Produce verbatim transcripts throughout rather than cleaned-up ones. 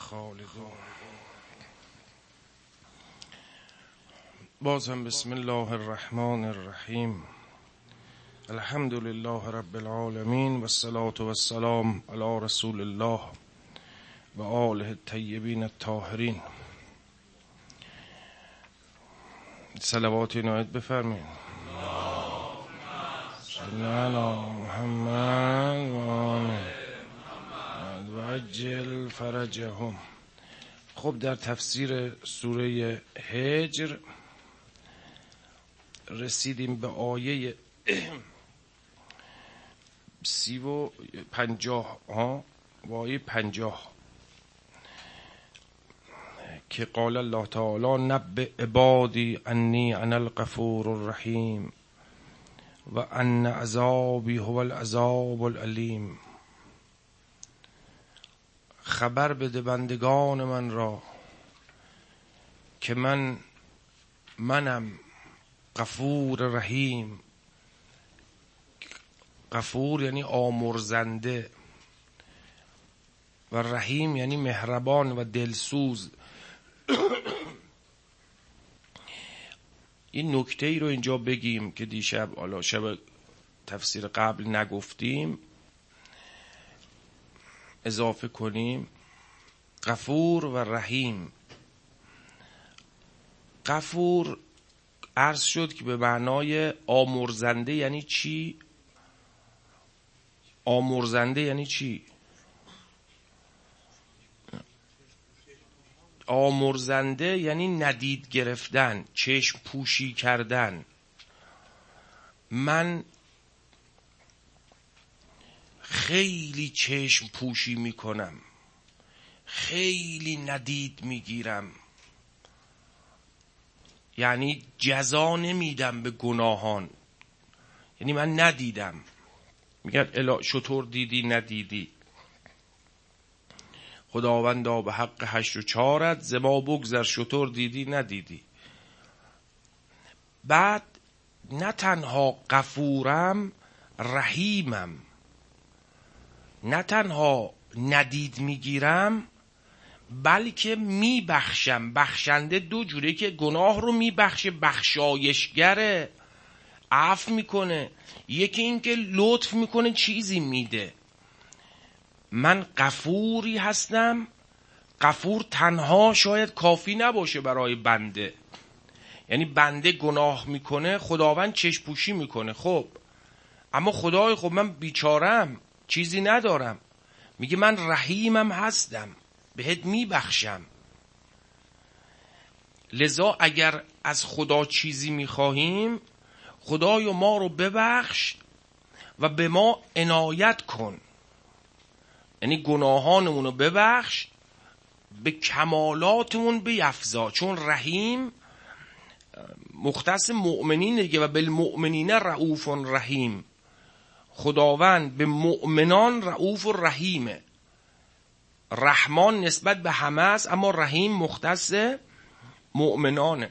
خالدون. باز هم بسم الله الرحمن الرحیم. الحمد لله رب العالمین و الصلاة و السلام علی رسول الله و آله الطیبین الطاهرین. صلوات عنایت بفرمایید. صلی علی محمد و آله و عجل فرجهم. خب در تفسیر سوره هجر رسیدیم به آیه سی و پنجاه ها و آیه پنجاه که قال الله تعالی نبئ عبادی انی انا الغفور الرحیم و ان عذابی هو العذاب العلیم. خبر بده بندگان من را که من منم غفور رحیم. غفور یعنی آمرزنده و رحیم یعنی مهربان و دلسوز. این نکته ای رو اینجا بگیم که دیشب حالا شب تفسیر قبل نگفتیم، اضافه کنیم. غفور و رحیم. غفور عرض شد که به معنای آمرزنده یعنی چی؟ آمرزنده یعنی چی؟ آمرزنده یعنی ندید گرفتن، چشم پوشی کردن. من خیلی چشم پوشی میکنم، خیلی ندید میگیرم، یعنی جزا نمیدم به گناهان، یعنی من ندیدم. میگن الا شطور دیدی ندیدی، خداوندا به حق هشت و چارت زما بگذر شطور دیدی ندیدی. بعد نه تنها غفورم رحیمم، نه تنها ندید میگیرم بلکه میبخشم. بخشنده دو جوره که گناه رو میبخشه، بخشایشگره، عفو میکنه. یکی این که لطف میکنه، چیزی میده. من غفوری هستم. غفور تنها شاید کافی نباشه برای بنده، یعنی بنده گناه میکنه، خداوند چشم پوشی میکنه. خب اما خدای خب من بیچارم، چیزی ندارم. میگه من رحیمم هستم، بهت میبخشم. لذا اگر از خدا چیزی میخواهیم، خدایا ما رو ببخش و به ما عنایت کن، یعنی گناهانمون رو ببخش، به کمالاتمون بیفزا. چون رحیم مختص مؤمنین دیگه، و بالمؤمنین رؤوف رحیم. خداوند به مؤمنان رؤوف و رحیمه. رحمان نسبت به همه است، اما رحیم مختص مؤمنانه.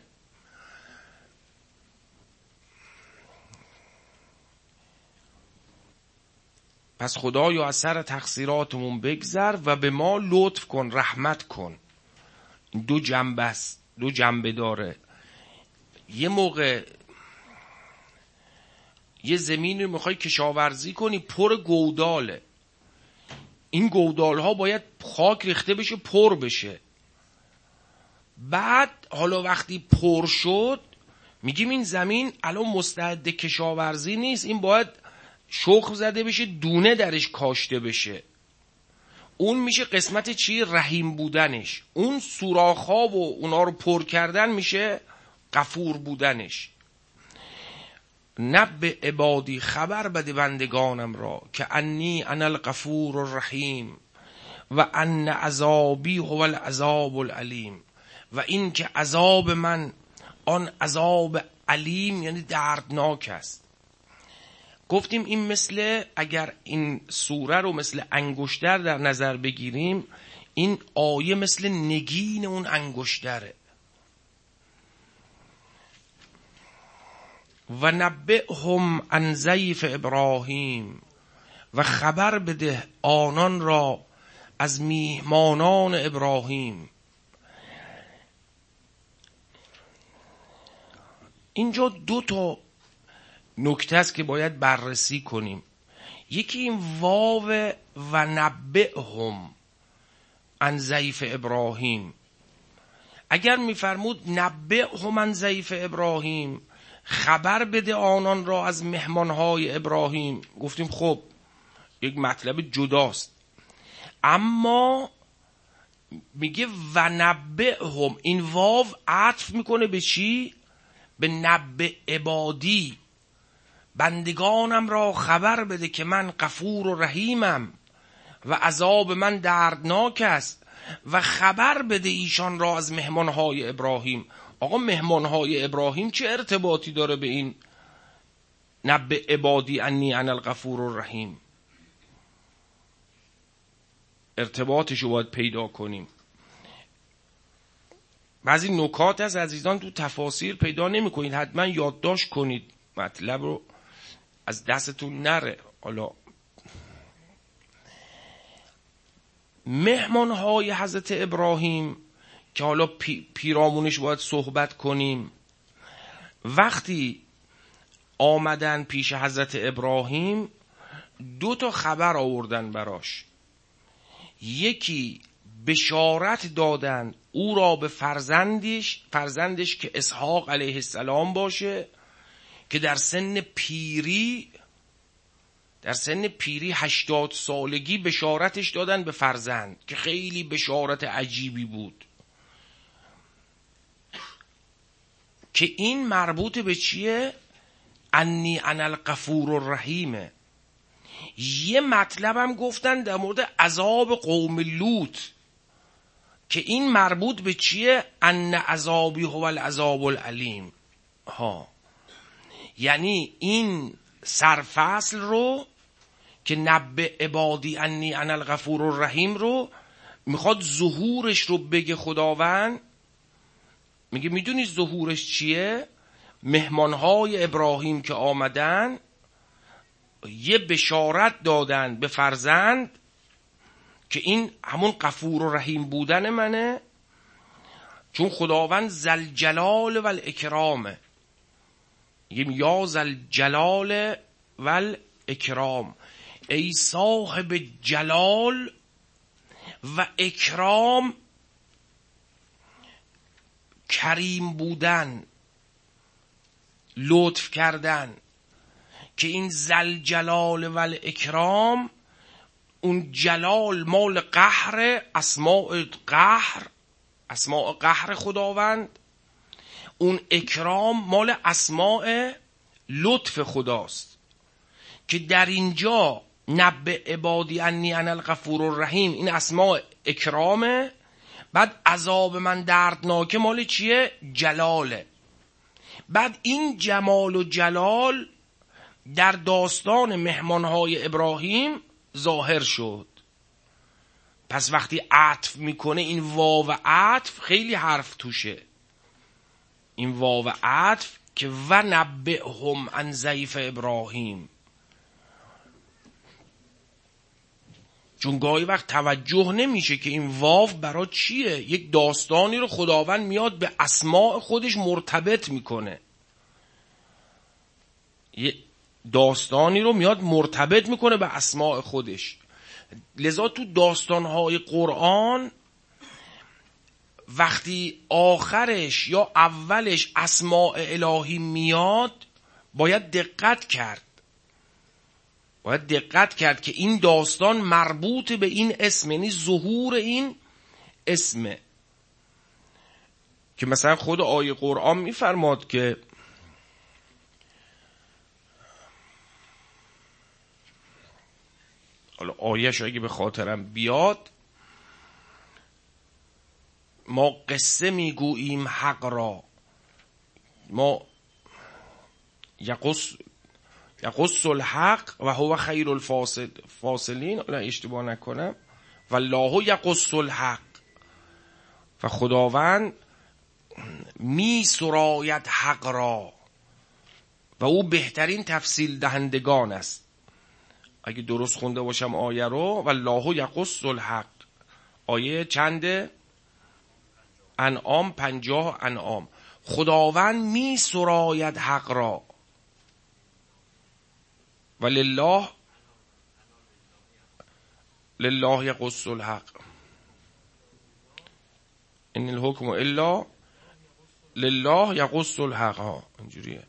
پس خدایا از سر تقصیراتمون بگذر و به ما لطف کن، رحمت کن. دو جنبه است، دو جنبه داره. یه موقع یه زمین رو میخوای کشاورزی کنی، پر گوداله. این گودال ها باید خاک ریخته بشه، پر بشه. بعد حالا وقتی پر شد میگیم این زمین الان مستعد کشاورزی نیست، این باید شخم زده بشه، دونه درش کاشته بشه. اون میشه قسمت چی؟ رحیم بودنش. اون سوراخ‌ها و اونا رو پر کردن میشه غفور بودنش. نبئ عبادی، خبر بده بندگانم را که انی انا الغفور الرحیم و ان عذابی هو العذاب العلیم. و این که عذاب من آن عذاب علیم یعنی دردناک است. گفتیم این مثل، اگر این سوره رو مثل انگشتر در نظر بگیریم، این آیه مثل نگین اون انگشتره. و نبئهم عن ضیف ابراهیم، و خبر بده آنان را از میهمانان ابراهیم. اینجا دو تا نکته است که باید بررسی کنیم. یکی این واو و نبئهم عن ضیف ابراهیم. اگر میفرمود نبئهم عن ضیف ابراهیم، خبر بده آنان را از مهمانهای ابراهیم، گفتیم خب یک مطلب جداست. اما میگه و نبئهم، این واو عطف میکنه به چی؟ به نبئ عبادی، بندگانم را خبر بده که من غفور و رحیمم و عذاب من دردناک است و خبر بده ایشان را از مهمانهای ابراهیم. آقا مهمانهای ابراهیم چه ارتباطی داره به این نبئ عبادی انی انا الغفور الرحیم؟ ارتباطشو باید پیدا کنیم. بعضی نکات از عزیزان تو تفاسیر پیدا نمی کنید، حتما یادداشت کنید مطلب رو، از دستتون نره. حالا مهمانهای حضرت ابراهیم که حالا پی پیرامونش باید صحبت کنیم، وقتی آمدن پیش حضرت ابراهیم دو تا خبر آوردن براش. یکی بشارت دادن او را به فرزندش فرزندش که اسحاق علیه السلام باشه، که در سن پیری در سن پیری هشتاد سالگی بشارتش دادن به فرزند، که خیلی بشارت عجیبی بود. که این مربوط به چیه؟ انی انا الغفور الرحیمه. یه مطلبم گفتن در مورد عذاب قوم لوط، که این مربوط به چیه؟ ان عذابی هو العذاب العلیم. ها، یعنی این سرفصل رو که نبئ عبادی انی انا الغفور الرحیم رو میخواد ظهورش رو بگه خداوند. میگه میدونی ظهورش چیه؟ مهمانهای ابراهیم که آمدن یه بشارت دادن به فرزند که این همون غفور و رحیم بودن منه، چون خداوند ذوالجلال و الاکرامه. میگه یا ذوالجلال و الاکرام، ای صاحب جلال و اکرام، کریم بودن، لطف کردن. که این ذوالجلال و الاکرام، اون جلال مال قهر، اسماء قهر اسماء قهر خداوند، اون اکرام مال اسماء لطف خداست. که در اینجا نبئ عبادی انی انا الغفور الرحیم این اسماء اکرامه، بعد عذاب من دردناکه مال چیه؟ جلاله. بعد این جمال و جلال در داستان مهمانهای ابراهیم ظاهر شد. پس وقتی عطف میکنه این واو عطف خیلی حرف توشه. این واو عطف که و نبئهم عن ضیف ابراهیم، چون گاهی وقت توجه نمیشه که این واو برای چیه. یک داستانی رو خداوند میاد به اسماء خودش مرتبط میکنه، یه داستانی رو میاد مرتبط میکنه به اسماء خودش. لذا تو داستانهای قرآن وقتی آخرش یا اولش اسماء الهی میاد باید دقت کرد باید دقت کرد که این داستان مربوط به این اسم، یعنی ظهور این اسمه. که مثلا خود آیه قرآن میفرماد که حالا آیه‌ش اگه به خاطرم بیاد، ما قصه میگوییم حق را، ما یقص یقص الحق و هو خیر الفاصلین، حالا اشتباه نکنم، والله یقص الحق، و خداوند می سراید حق را و او بهترین تفصیل دهندگان است. اگه درست خونده باشم آیه رو، والله یقص الحق، آیه چنده؟ انعام، پنجاه انعام. خداوند می سراید حق را و لله لله یقص الحق ان الحکم الا لله یقص الحق. ها اینجوریه،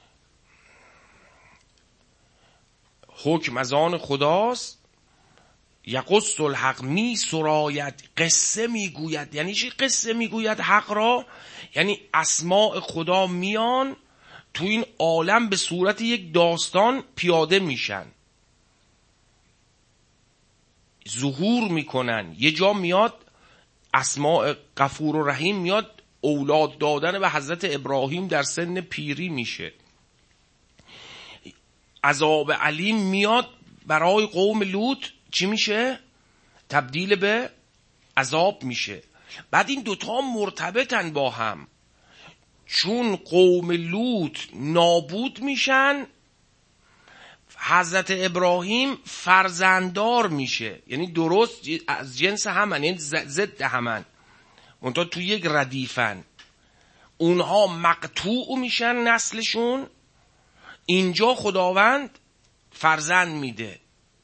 حکم از آن خداست، یقص الحق می سراید، قصه میگوید. یعنی چی قصه میگوید حق را؟ یعنی اسماء خدا میان تو این عالم به صورت یک داستان پیاده میشن، ظهور میکنن. یه جا میاد اسماء غفور و رحیم میاد اولاد دادن به حضرت ابراهیم در سن پیری میشه. عذاب علیم میاد برای قوم لوط، چی میشه؟ تبدیل به عذاب میشه. بعد این دوتا مرتبطن با هم، چون قوم لوط نابود میشن، حضرت ابراهیم فرزنددار میشه. یعنی درست از جنس همن، یعنی ضد همن، منتها تو یک ردیفن. اونها مقطوع میشن نسلشون، اینجا خداوند فرزند میده.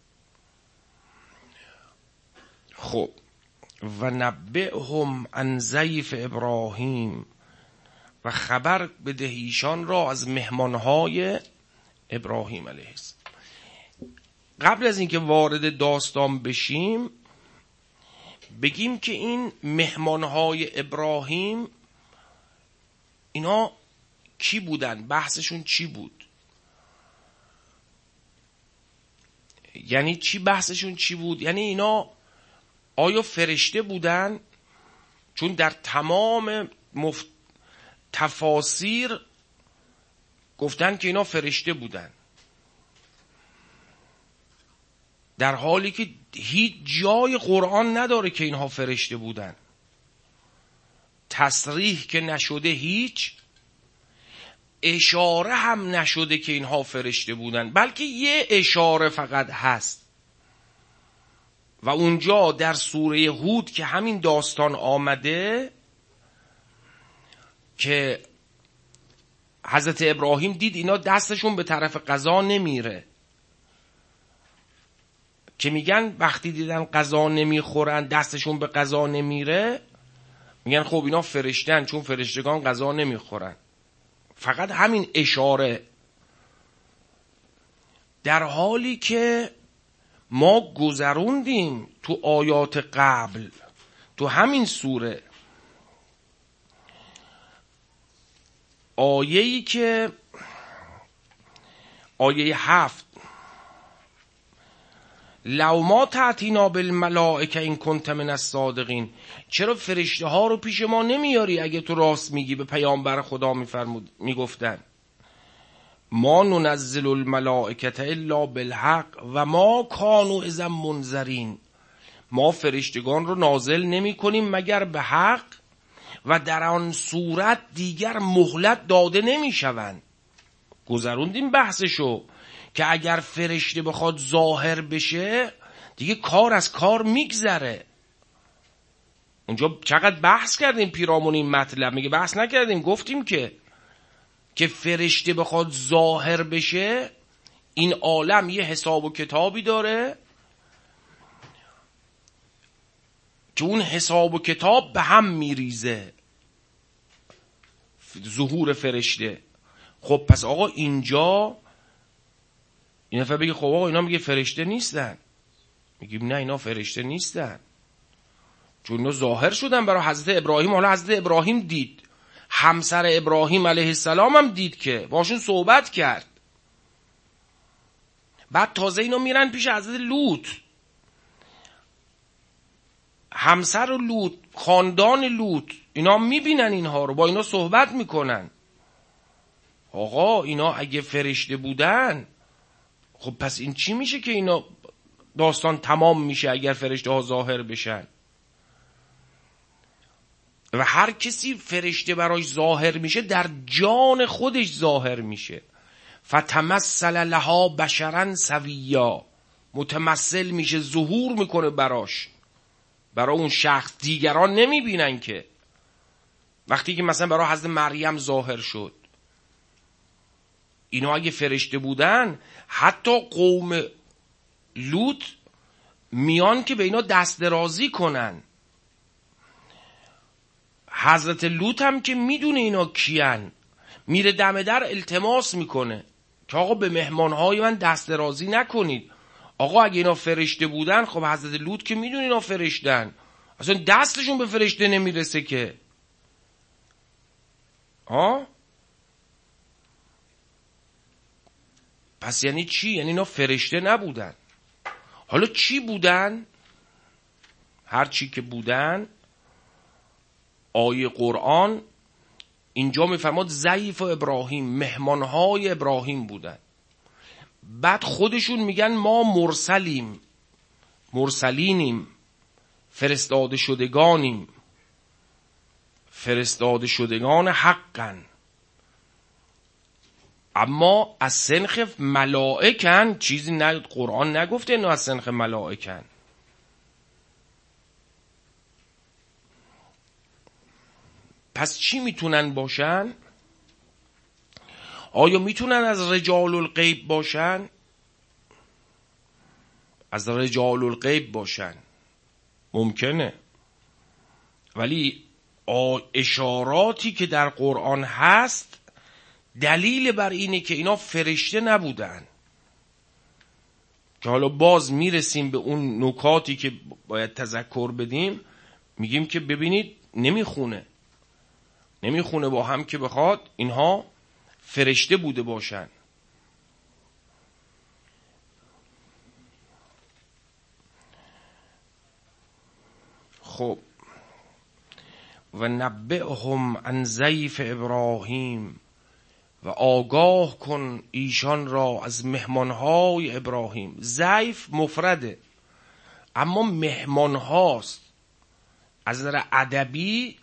خب و نبئهم عن ضیف ابراهیم، و خبر بده ایشان را از مهمانهای ابراهیم علیه السلام. قبل از اینکه وارد داستان بشیم بگیم که این مهمانهای ابراهیم اینا کی بودن؟ بحثشون چی بود؟ یعنی چی بحثشون چی بود؟ یعنی اینا آیا فرشته بودن؟ چون در تمام مفت... تفاسیر گفتن که اینا فرشته بودن، در حالی که هیچ جای قرآن نداره که اینها فرشته بودن. تصریح که نشده، هیچ اشاره هم نشده که اینها فرشته بودن، بلکه یه اشاره فقط هست و اونجا در سوره هود که همین داستان آمده که حضرت ابراهیم دید اینا دستشون به طرف غذا نمیره، که میگن وقتی دیدن غذا نمیخورن، دستشون به غذا نمیره، میگن خب اینا فرشتن، چون فرشتگان غذا نمیخورن. فقط همین اشاره، در حالی که ما گذروندیم تو آیات قبل، تو همین سوره، آیه‌ای که آیه هفت، لو ما تأتینا بالملائکه این کنت من الصادقین، چرا فرشته ها رو پیش ما نمیاری اگه تو راست میگی؟ به پیامبر خدا میفرمود میگفتن ما ننزل الملائکه الا بالحق و ما کانوا اذا منذرین، ما فرشتگان رو نازل نمی کنیم مگر به حق و در آن صورت دیگر مهلت داده نمی شوند. گذروندیم بحثشو که اگر فرشته بخواد ظاهر بشه دیگه کار از کار میگذره. اونجا چقدر بحث کردیم پیرامون این مطلب، میگه بحث نکردیم، گفتیم که که فرشته بخواد ظاهر بشه این عالم یه حساب و کتابی داره که اون حساب و کتاب به هم میریزه ظهور فرشته. خب پس آقا اینجا این نفر بگه خب آقا اینا میگه فرشته نیستن، میگیم نه اینا فرشته نیستن، چون اینا ظاهر شدن برای حضرت ابراهیم. حالا حضرت ابراهیم دید، همسر ابراهیم علیه السلام هم دید که باشون صحبت کرد. بعد تازه اینا میرن پیش حضرت لوط، همسر و لوط، خاندان لوط، اینا میبینن اینها رو، با اینا صحبت میکنن. آقا اینا اگه فرشته بودن خب پس این چی میشه که اینا داستان تمام میشه اگر فرشته ها ظاهر بشن؟ و هر کسی فرشته براش ظاهر میشه در جان خودش ظاهر میشه. فتمثل لها بشرا سویا، متمثل میشه، ظهور میکنه براش برای اون شخص، دیگران نمیبینن که. وقتی که مثلا برای حضرت مریم ظاهر شد، اینا اگه فرشته بودن حتی قوم لوط میان که به اینا دست درازی کنن. حضرت لوط هم که میدونه اینا کیان، میره دم در التماس میکنه که آقا به مهمانهای من دست درازی نکنید. آقا اگه اینا فرشته بودن، خب حضرت لوط که میدونه اینا فرشتن، اصلا دستشون به فرشته نمیرسه که. ها پس یعنی چی؟ یعنی اینا فرشته نبودن. حالا چی بودن؟ هر چی که بودن، آیه قرآن اینجا میفرماد ضیف ابراهیم، مهمانهای ابراهیم بودن. بعد خودشون میگن ما مرسلیم، مرسلینیم، فرستاده شدگانیم، فرستاده شدگان حقن، اما از سنخ ملائکن. چیزی نه قرآن نگفته اینو از سنخ ملائکن. پس چی میتونن باشن؟ آیا میتونن از رجال الغیب باشن؟ از رجال الغیب باشن ممکنه، ولی اشاراتی که در قرآن هست دلیل بر اینه که اینا فرشته نبودن، که حالا باز میرسیم به اون نکاتی که باید تذکر بدیم. میگیم که ببینید نمیخونه نمیخونه با هم که بخواد اینها فرشته بوده باشن. خب و نبئهم عن ضیف ابراهیم، و آگاه کن ایشان را از مهمانهای ابراهیم. ضیف مفرده اما مهمانهاست. از نظر ادبی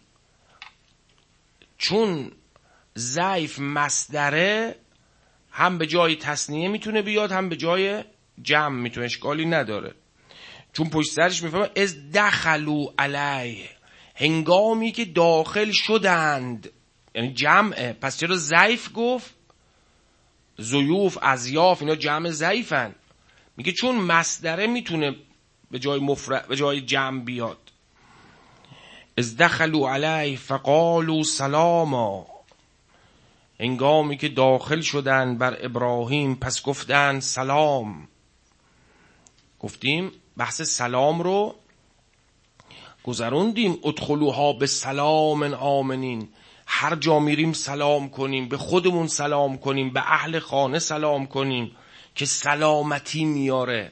چون ضیف مصدره، هم به جای تثنیه میتونه بیاد هم به جای جمع میتونه، اشکالی نداره. چون پشت سرش میفهمه از دخلوا علیه، هنگامی که داخل شدند، یعنی جمعه. پس چرا ضیف گفت؟ ضیوف، اضیاف، اینا جمع ضیفن. میگه چون مصدره میتونه به جای مفرد به جای جمع بیاد. از دخلوا علیه فقالوا سلاما، هنگامی که داخل شدن بر ابراهیم پس گفتن سلام. گفتیم بحث سلام رو گذروندیم. ادخلوها به سلام آمنین، هر جا میریم سلام کنیم، به خودمون سلام کنیم، به اهل خانه سلام کنیم که سلامتی میاره.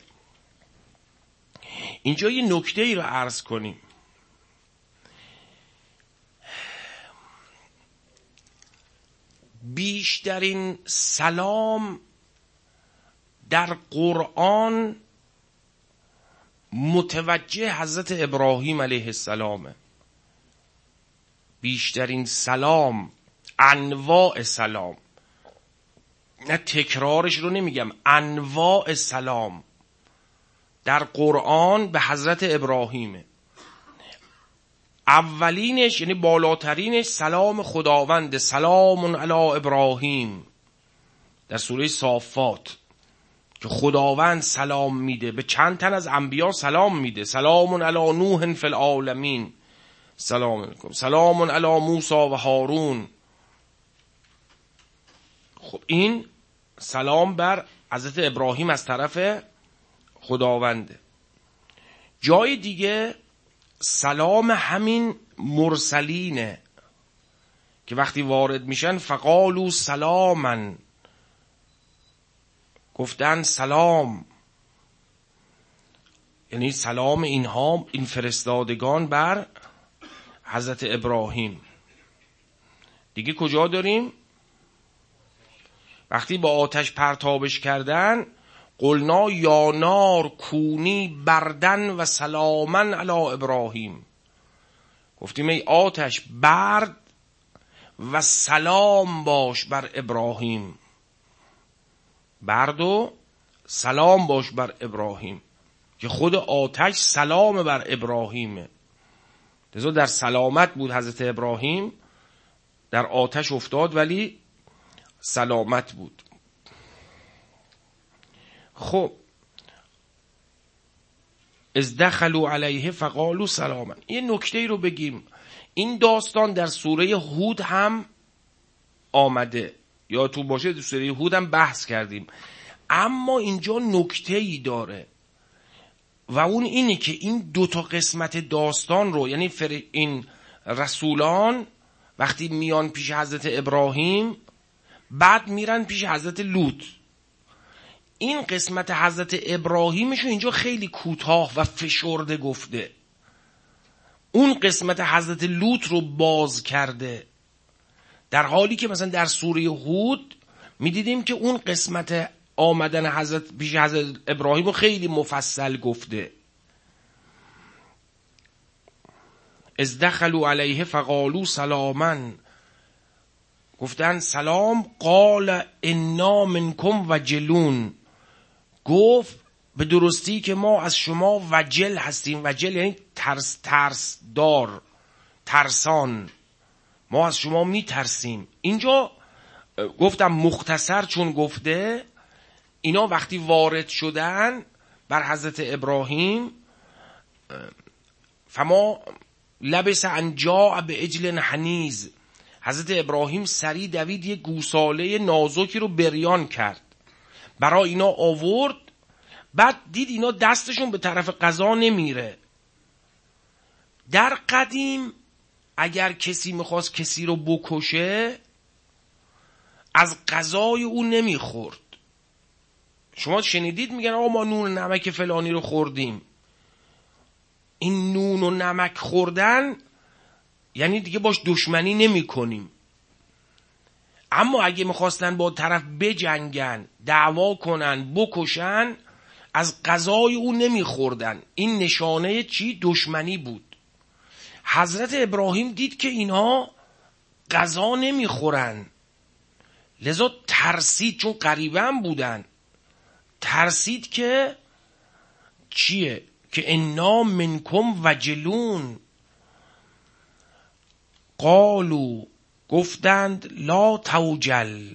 اینجا یه نکته ای رو عرض کنیم. بیشترین سلام در قرآن متوجه حضرت ابراهیم علیه السلامه. بیشترین سلام، انواع سلام، نه تکرارش رو نمیگم، انواع سلام در قرآن به حضرت ابراهیمه. اولینش یعنی بالاترینش سلام خداوند، سلام علی ابراهیم در سوره صافات، که خداوند سلام میده به چند تن از انبیا، سلام میده. سلام علی نوح فی العالمین، سلام علیکم، سلام علی موسی و هارون. خب این سلام بر حضرت ابراهیم از طرف خداونده. جای دیگه سلام همین مرسلینه که وقتی وارد میشن فقالوا سلامن، گفتن سلام، یعنی سلام اینها، این فرستادگان بر حضرت ابراهیم. دیگه کجا داریم؟ وقتی با آتش پرتابش کردن، قلنا یا نار کونی بردن و سلامن علی ابراهیم، گفتیم ای آتش برد و سلام باش بر ابراهیم، برد و سلام باش بر ابراهیم، که خود آتش سلام بر ابراهیمه. لذا در سلامت بود حضرت ابراهیم، در آتش افتاد ولی سلامت بود. خب از دخلوا علیه فقالوا سلاما. یه نکته ای رو بگیم، این داستان در سوره هود هم آمده، یا تو باشه در سوره هود هم بحث کردیم، اما اینجا نکته ای داره و اون اینه که این دو تا قسمت داستان رو، یعنی فر این رسولان وقتی میان پیش حضرت ابراهیم بعد میرن پیش حضرت لوط، این قسمت حضرت ابراهیمشو اینجا خیلی کوتاه و فشرده گفته، اون قسمت حضرت لوط رو باز کرده، در حالی که مثلا در سوره هود میدیدیم که اون قسمت آمدن حضرت پیش حضرت ابراهیم رو خیلی مفصل گفته. از دخلوا علیه فقالوا سلاما، گفتن سلام. قال انا منکم وجلون، گفت به درستی که ما از شما وجل هستیم. وجل یعنی ترس ترس دار، ترسان، ما از شما می ترسیم. اینجا گفتم مختصر چون گفته، اینا وقتی وارد شدن بر حضرت ابراهیم، فما لبس ان جاء بعجل حنیز، حضرت ابراهیم سری دوید یک گوساله نازکی رو بریان کرد، برای اینا آورد. بعد دید اینا دستشون به طرف غذا نمیره. در قدیم اگر کسی میخواست کسی رو بکشه از غذای اون نمیخورد. شما شنیدید میگن آقا ما نون و نمک فلانی رو خوردیم. این نون و نمک خوردن یعنی دیگه باش دشمنی نمی کنیم. اما اگه میخواستن با طرف بجنگن، دعوا کنن، بکشن، از غذای اون نمیخوردن. این نشانه چی؟ دشمنی بود. حضرت ابراهیم دید که اینها غذا نمیخورن، لذا ترسید، چون قریبا بودن، ترسید که چیه؟ که انا منکم وجلون. قالو، گفتند لا توجل،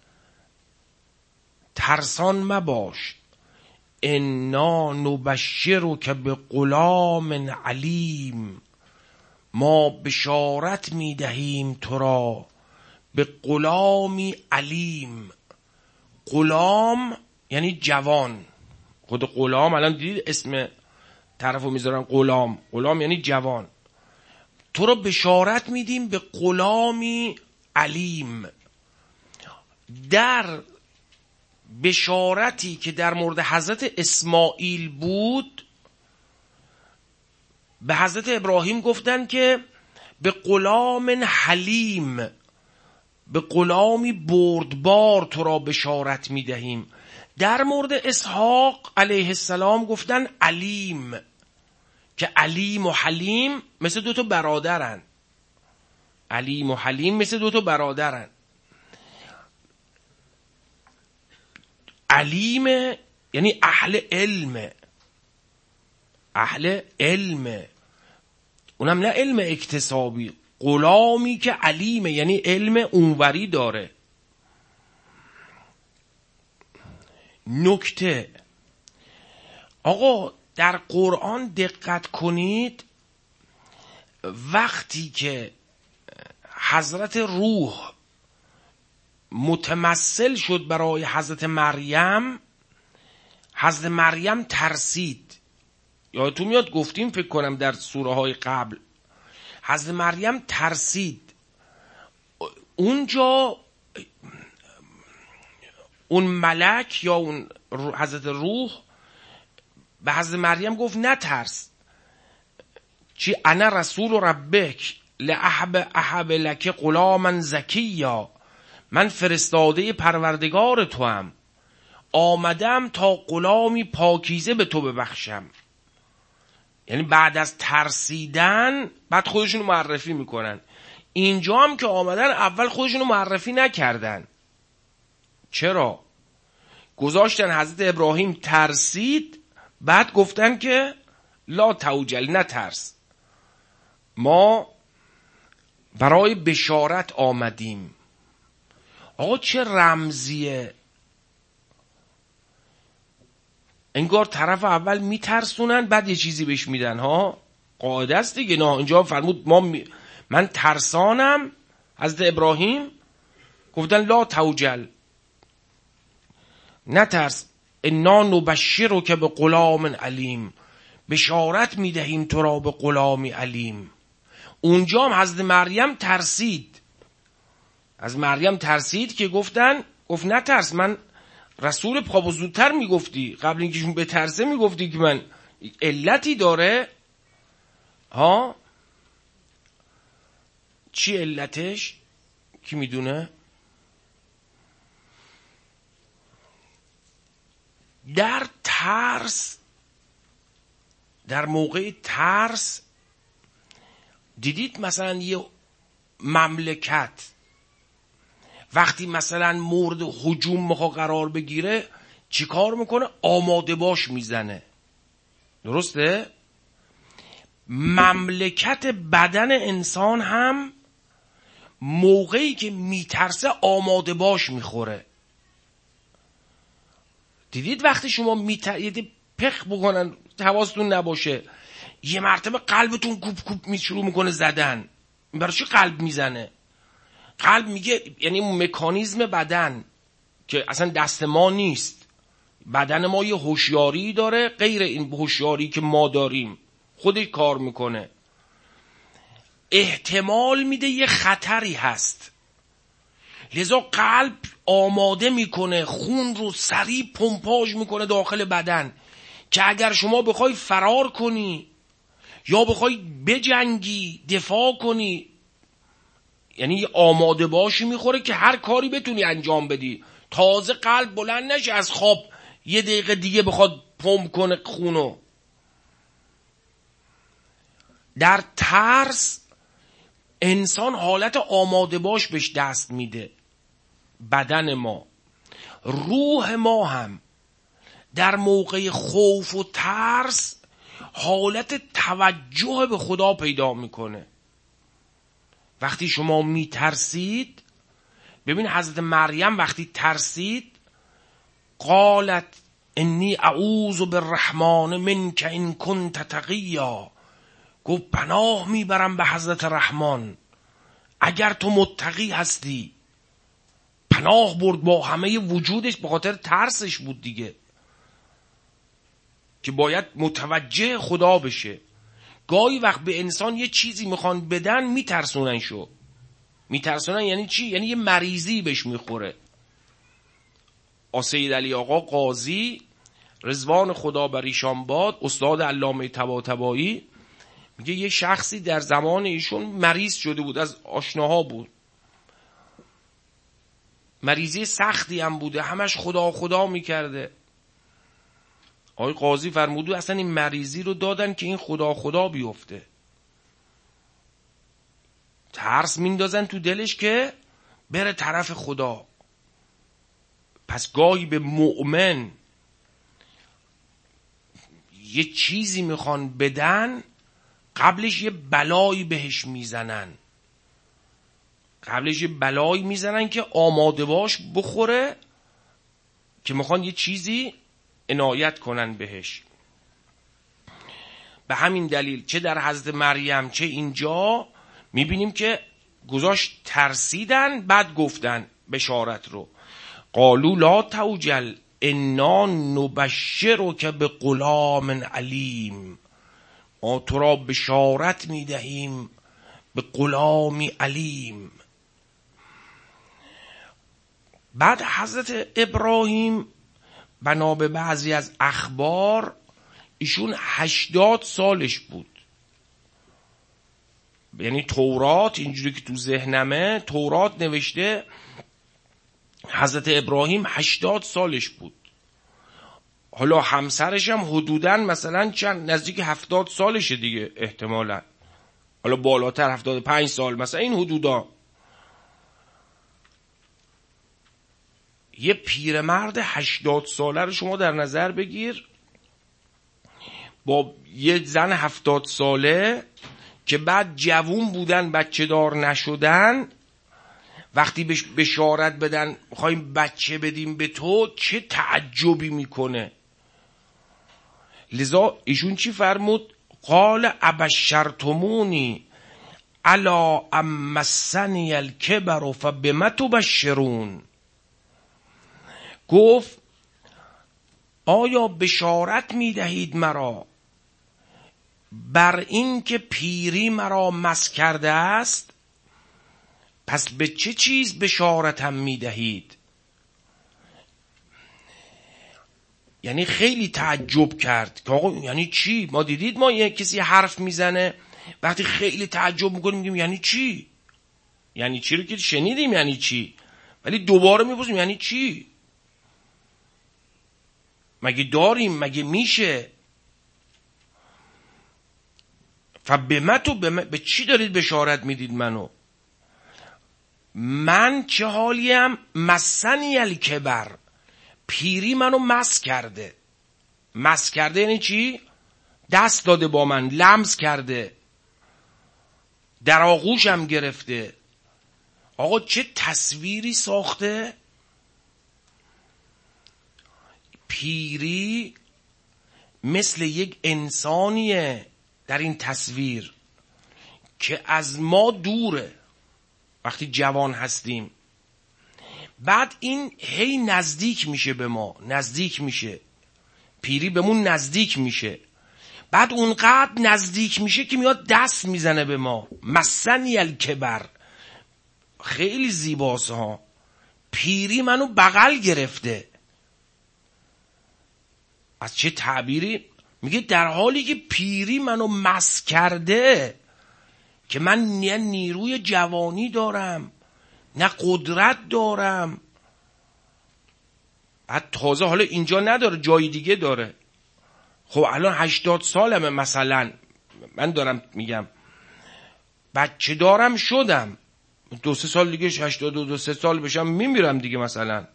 ترسان مباش، انا نبشرک بغلام علیم، ما بشارت میدهیم تو را به غلامی علیم. غلام یعنی جوان. خود غلام الان دیدید اسم طرفو میذارن غلام، غلام یعنی جوان. تو را بشارت میدیم به غلامی علیم. در بشارتی که در مورد حضرت اسماعیل بود، به حضرت ابراهیم گفتن که به غلام حلیم، به غلامی بردبار تو را بشارت میدهیم. در مورد اسحاق علیه السلام گفتن علیم، که علیم و حلیم مثل دو تا برادرن. علیم و حلیم مثل دو تا برادرن. علیم یعنی اهل علم، اهل علم، اونم نه علم اکتسابی. غلامی که علیمه یعنی علم اونوری داره. نکته آقا در قرآن دقت کنید، وقتی که حضرت روح متمثل شد برای حضرت مریم، حضرت مریم ترسید. یادتون میاد گفتیم فکر کنم در سوره های قبل، حضرت مریم ترسید. اونجا اون ملک یا اون حضرت روح به حضرت مریم گفت نترس، چی؟ انا رسول ربک لأحب احب لک غلاما زکیا، من فرستاده پروردگار تو هم، آمدم تا غلامی پاکیزه به تو ببخشم. یعنی بعد از ترسیدن بعد خودشونو معرفی میکنن. اینجا هم که آمدن اول خودشونو معرفی نکردن. چرا؟ گذاشتن حضرت ابراهیم ترسید، بعد گفتن که لا توجل، نترس. ما برای بشارت آمدیم. آقا چه رمزیه، انگار طرف اول میترسونن بعد یه چیزی بهش میدن ها. قاعده است دیگه. نه اینجا فرمود ما می... من ترسانم. حضرت ابراهیم گفتن لا توجل، نترس، انا نبشرک به غلام علیم، بشارت میدهیم تو را به غلامی علیم. اونجا هم حضرت مریم ترسید، از مریم ترسید که گفتن گفت نترس، من رسول پا زودتر میگفتی، قبل اینکه شون بترسه میگفتی که من علتی داره ها. چی علتش کی میدونه؟ در ترس، در موقع ترس دیدید مثلا یه مملکت وقتی مثلا مورد هجوم میخواد قرار بگیره چی کار میکنه؟ آماده باش میزنه. درسته؟ مملکت بدن انسان هم موقعی که میترسه آماده باش میخوره. دیدید وقتی شما میترسید پخ بکنن حواستون نباشه یه مرتبه قلبتون کوب کوب می شروع میکنه زدن. برای چی قلب میزنه؟ قلب میگه یعنی مکانیزم بدن که اصلا دست ما نیست، بدن ما یه هوشیاری داره غیر این هوشیاری که ما داریم، خودش کار میکنه، احتمال میده یه خطری هست، لذا قلب آماده میکنه، خون رو سریع پمپاژ میکنه داخل بدن که اگر شما بخوای فرار کنی یا بخوای بجنگی دفاع کنی، یعنی آماده باشی میخوره که هر کاری بتونی انجام بدی. تازه قلب بلند نشه از خواب یه دقیقه دیگه بخواد پمپ کنه خونو. در ترس انسان حالت آماده باش بهش دست میده. بدن ما، روح ما هم در موقع خوف و ترس حالت توجه به خدا پیدا میکنه. وقتی شما میترسید، ببین حضرت مریم وقتی ترسید قالت انی اعوذ بالرحمن منک ان کنت تقیا، گفت پناه میبرم به حضرت رحمان اگر تو متقی هستی. پناه برد با همه وجودش، به خاطر ترسش بود دیگه که باید متوجه خدا بشه. گاهی وقت به انسان یه چیزی میخوان بدن میترسونن شو. میترسونن یعنی چی؟ یعنی یه مریضی بهش میخوره. سید علی آقا قاضی رضوان خدا بر ایشان باد، استاد علامه طباطبایی، میگه یه شخصی در زمان ایشون مریض شده بود، از آشناها بود، مریضی سختی هم بوده، همش خدا خدا میکرده. آقای قاضی فرمودو اصلا این مریضی رو دادن که این خدا خدا بیفته، ترس میندازن تو دلش که بره طرف خدا. پس گاهی به مؤمن یه چیزی میخوان بدن، قبلش یه بلایی بهش میزنن، قبلش یه بلایی میزنن که آماده باش بخوره، که میخوان یه چیزی عنایت کنن بهش. به همین دلیل چه در حضرت مریم چه اینجا میبینیم که گذاشت ترسیدن، بعد گفتن بشارت رو. قالوا لا توجل انا نبشرک به غلام علیم، ما تو را بشارت میدهیم به غلامی علیم. بعد حضرت ابراهیم بنا به بعضی از اخبار ایشون هشتاد سالش بود. یعنی تورات اینجوری که تو ذهنمه، تورات نوشته حضرت ابراهیم هشتاد سالش بود. حالا همسرش هم حدوداً مثلا چند نزدیک هفتاد سالشه دیگه احتمالاً، حالا بالاتر هفتاد و پنج سال مثلا، این حدودا. یه پیرمرد هشتاد ساله رو شما در نظر بگیر با یه زن هفتاد ساله که بعد جوون بودن بچه دار نشدن، وقتی بهش بشارت بدن میخوایم بچه بدیم به تو، چه تعجبی میکنه. لذا ایشون چی فرمود؟ قال ابشرتمونی الا ام مسنی الکبر فبما تبشرون. گفت آیا بشارت میدهید مرا بر این که پیری مرا مس کرده است؟ پس به چه چیز بشارتم میدهید؟ یعنی خیلی تعجب کرد که آقا یعنی چی؟ ما دیدید ما یه کسی حرف میزنه وقتی خیلی تعجب میکنیم میگیم یعنی چی؟ یعنی چی رو که شنیدیم یعنی چی، ولی دوباره میپرسیم یعنی چی؟ مگه داریم؟ مگه میشه؟ فبما تو به چی دارید بشارت میدید منو؟ من چه حالیم؟ مسنی الکبر، پیری منو مس کرده. مس کرده یعنی چی؟ دست داده با من، لمس کرده، در آغوشم گرفته. آقا چه تصویری ساخته؟ پیری مثل یک انسانیه در این تصویر که از ما دوره وقتی جوان هستیم، بعد این هی نزدیک میشه به ما، نزدیک میشه، پیری بهمون نزدیک میشه، بعد اونقدر نزدیک میشه که میاد دست میزنه به ما. مسنی الکبر، خیلی زیباست ها. پیری منو بغل گرفته. از چه تعبیری؟ میگه در حالی که پیری منو مس کرده که من نه نیروی جوانی دارم نه قدرت دارم. بعد تازه حالا اینجا نداره، جای دیگه داره. خب الان هشتاد سالمه مثلا، من دارم میگم بچه دارم شدم، دو سه سال دیگه هشتاد و دو سه سال بشم میمیرم دیگه مثلا.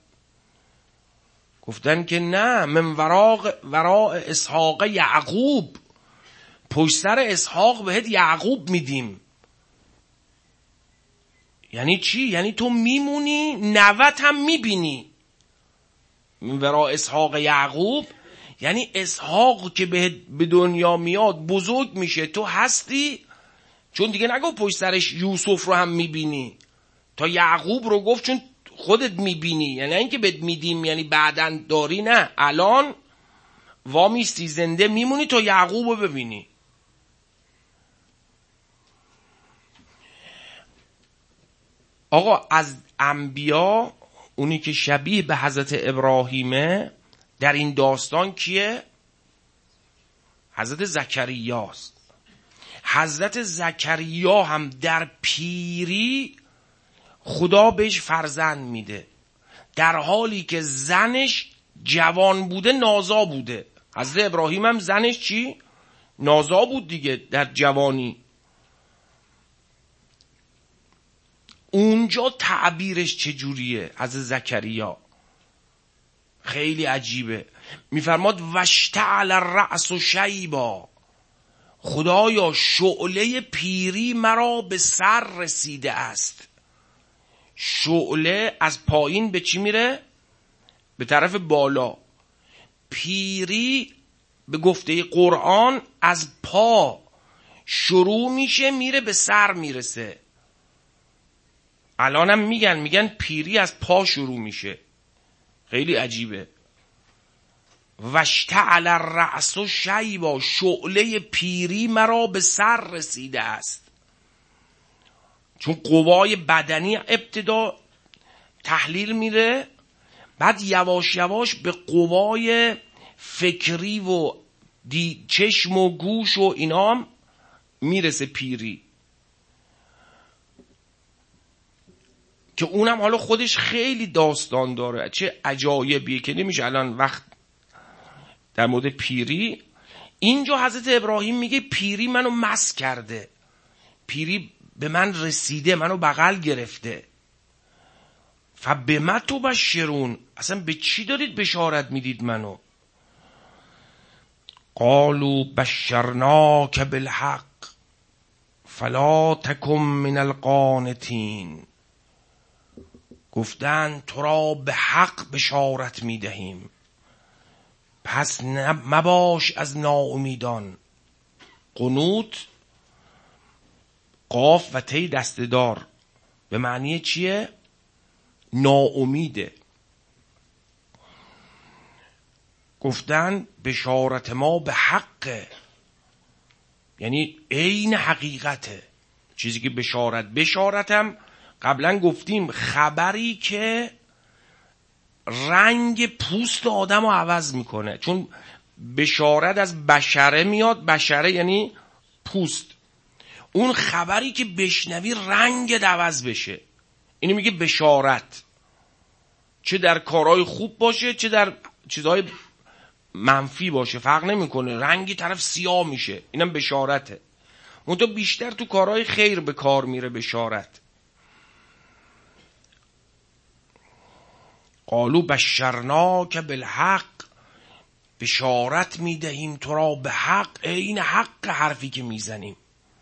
گفتن که نه، من وراء وراء اسحاق یعقوب، پشت سر اسحاق بهت یعقوب میدیم. یعنی چی؟ یعنی تو میمونی نوت هم میبینی. من وراء اسحاق یعقوب یعنی اسحاق که به دنیا میاد بزرگ میشه، تو هستی، چون دیگه نگو پشت سرش یوسف رو هم میبینی، تا یعقوب رو گفت چون خودت میبینی. یعنی اینکه بهت میدیم یعنی بعدن داری، نه، الان وامیستی زنده میمونی تا یعقوب رو ببینی. آقا از انبیا اونی که شبیه به حضرت ابراهیمه در این داستان کیه؟ حضرت زکریاست. حضرت زکریا هم در پیری خدا بهش فرزند میده، در حالی که زنش جوان بوده، نازا بوده. حضرت ابراهیم هم زنش چی؟ نازا بود دیگه در جوانی. اونجا تعبیرش چجوریه؟ حضرت زکریا خیلی عجیبه. میفرماد واشتعل الرأس شیبا، خدایا شعله پیری مرا به سر رسیده است. شعله از پایین به چی میره؟ به طرف بالا. پیری به گفته قرآن از پا شروع میشه میره به سر میرسه. الانم میگن میگن پیری از پا شروع میشه. خیلی عجیبه. واشتعل الرأس شیبا، شعله پیری مرا به سر رسیده است. چون قوای بدنی ابتدا تحلیل میره، بعد یواش یواش به قوای فکری و دی چشم و گوش و اینا هم میرسه پیری، که اونم حالا خودش خیلی داستان داره، چه عجایبیه که نمیشه الان وقت در مورد پیری. اینجا حضرت ابراهیم میگه پیری منو مس کرده، پیری به من رسیده، منو بغل گرفته. فبما تبشرون، اصلا به چی دارید بشارت میدید منو؟ قالوا بشرناک بالحق فلا تکن من القانتین، گفتند تو را به حق بشارت میدهیم، پس مباش از ناامیدان. قنوت قاف و تی دسته‌دار به معنی چیه؟ ناامیده. گفتن بشارت ما به حقه، یعنی عین حقیقته. چیزی که بشارت بشارتم قبلا گفتیم خبری که رنگ پوست آدم رو عوض میکنه، چون بشارت از بشره میاد، بشره یعنی پوست. اون خبری که بشنوی رنگ عوض بشه، اینو میگه بشارت، چه در کارهای خوب باشه چه در چیزهای منفی باشه، فرق نمیکنه، رنگی طرف سیاه میشه، اینم بشارته. منتها بیشتر تو کارهای خیر به کار میره بشارت. قالو بشرناک بالحق، بشارت میدهیم تو را به حق، این حق حرفی که میزنیم.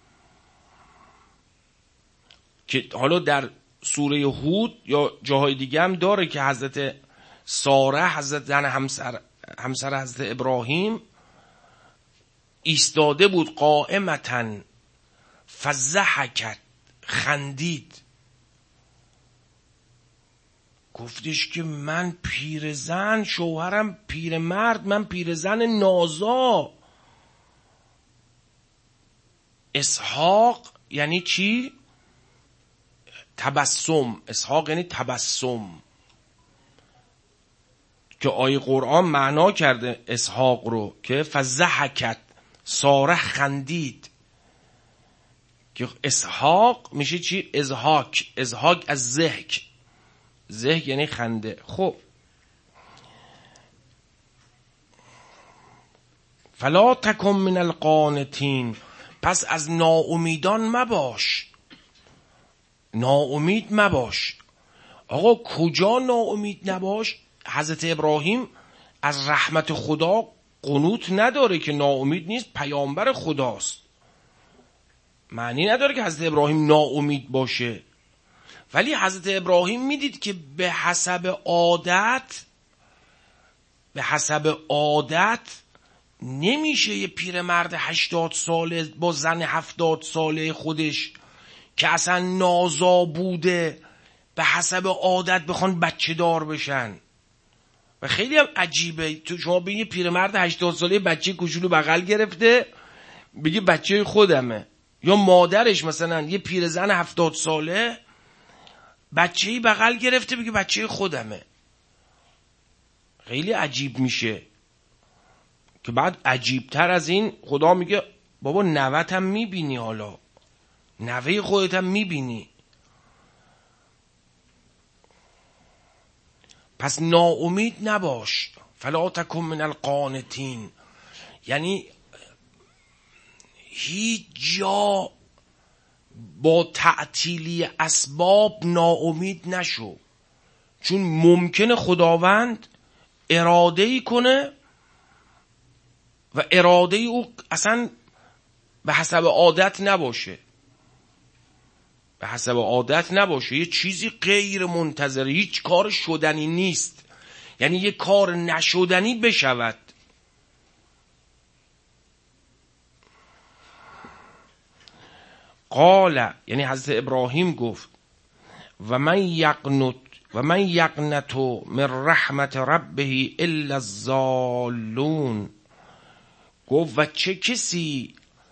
که حالا در سوره هود یا جاهای دیگه هم داره که حضرت ساره، حضرت زن همسر همسر حضرت ابراهیم، ایستاده بود قائمتن فضحکت، خندید، گفتش که من پیرزن، شوهرم پیرمرد، من پیرزن نازا. اسحاق یعنی چی؟ تبسم. اسحاق یعنی تبسم، که آیه قرآن معنا کرده اسحاق رو که فضحکت، ساره خندید، که اسحاق میشه چی؟ ازهاک. ازهاک از ضحک، ضحک یعنی خنده. خب فلا تکن من القانتین، پس از ناامیدان مباش، ناامید مباش. آقا کجا ناامید نباش؟ حضرت ابراهیم از رحمت خدا قنوت نداره که ناامید نیست، پیامبر خداست، معنی نداره که حضرت ابراهیم ناامید باشه. ولی حضرت ابراهیم میدید که به حسب عادت به حسب عادت نمیشه یه پیرمرد هشتاد ساله با زن هفتاد ساله خودش که اصلا نازا بوده به حسب عادت بخوان بچه دار بشن. و خیلی هم عجیبه تو شما بگی پیرمرد هشتاد ساله بچه کوچولو بغل گرفته بگی بچه خودمه، یا مادرش مثلا یه پیرزن هفتاد ساله بچه‌ای بغل گرفته بگی بچه خودمه. خیلی عجیب میشه که بعد عجیبتر از این خدا میگه بابا نوت هم میبینی، حالا نوه خودت هم میبینی. پس ناامید نباش، فلا تکن من القانتین، یعنی هیچ جا با تعطیلی اسباب ناامید نشو، چون ممکنه خداوند اراده ای کنه و اراده ای او اصلا به حسب عادت نباشه، به حسب عادت نباشه، یه چیزی غیر منتظره، هیچ کار شدنی نیست، یعنی یه کار نشدنی بشود. قال یعنی حضرت ابراهیم گفت و من یقنت و من یقنت من رحمت ربه الا الضالون، گفت و چه کسی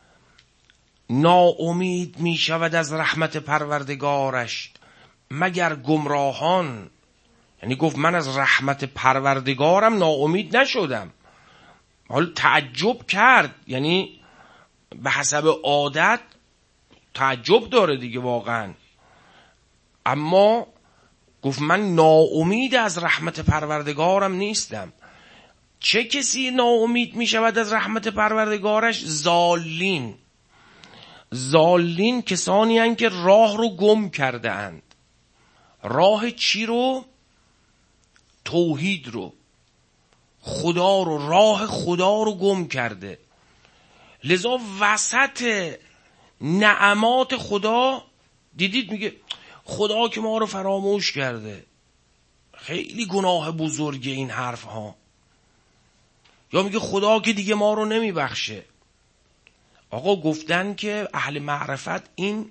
ناامید می شود از رحمت پروردگارش مگر گمراهان. یعنی گفت من از رحمت پروردگارم ناامید نشدم. حالا تعجب کرد، یعنی به حسب عادت تعجب داره دیگه واقعا، اما گفت من ناامید از رحمت پروردگارم نیستم. چه کسی ناامید می شود از رحمت پروردگارش؟ ضالین. ضالین کسانی هستند که راه رو گم کرده اند. راه چی رو؟ توحید رو، خدا رو، راه خدا رو گم کرده. لذا وسط نعمات خدا دیدید میگه خدا که ما رو فراموش کرده. خیلی گناه بزرگه این حرف ها. یا میگه خدا که دیگه ما رو نمیبخشه. آقا گفتن که اهل معرفت این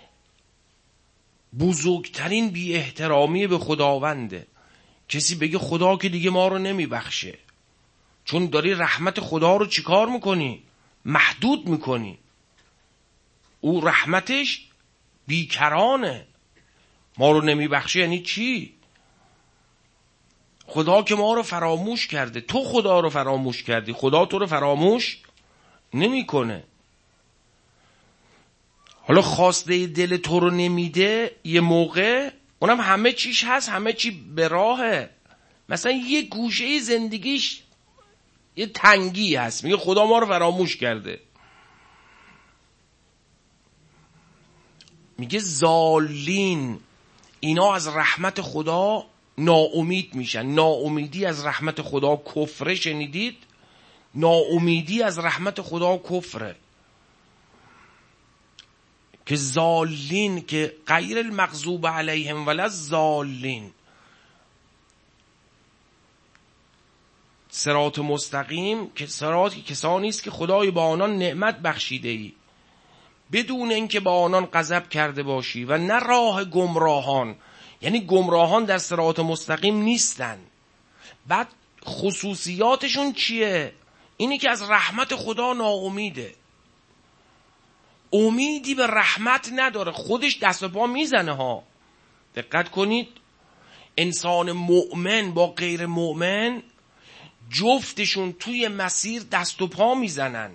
بزرگترین بی احترامی به خداونده. کسی بگه خدا که دیگه ما رو نمیبخشه، چون داری رحمت خدا رو چیکار میکنی؟ محدود میکنی. او رحمتش بیکرانه. ما رو نمیبخشه یعنی چی؟ خدا که ما رو فراموش کرده. تو خدا رو فراموش کردی، خدا تو رو فراموش نمیکنه. حالا خواسته دل تو رو نمیده یه موقع، اونم همه چیش هست، همه چی به راهه. مثلا یه گوشه زندگیش یه تنگی هست، میگه خدا ما رو فراموش کرده. میگه زالین، اینا از رحمت خدا ناامید میشن. ناامیدی از رحمت خدا کفره. شنیدید؟ ناامیدی از رحمت خدا کفره. که زالین، که غیر المغضوب علیهم ولا الضالین. صراط مستقیم که صراط کسانی است که خدای با آنان نعمت بخشیده ای بدون اینکه با آنان غضب کرده باشی، و نه راه گمراهان. یعنی گمراهان در صراط مستقیم نیستن. بعد خصوصیاتشون چیه؟ اینی که از رحمت خدا ناامیده، امیدی به رحمت نداره، خودش دست و پا میزنه ها. دقت کنید، انسان مؤمن با غیر مؤمن جفتشون توی مسیر دست و پا میزنن.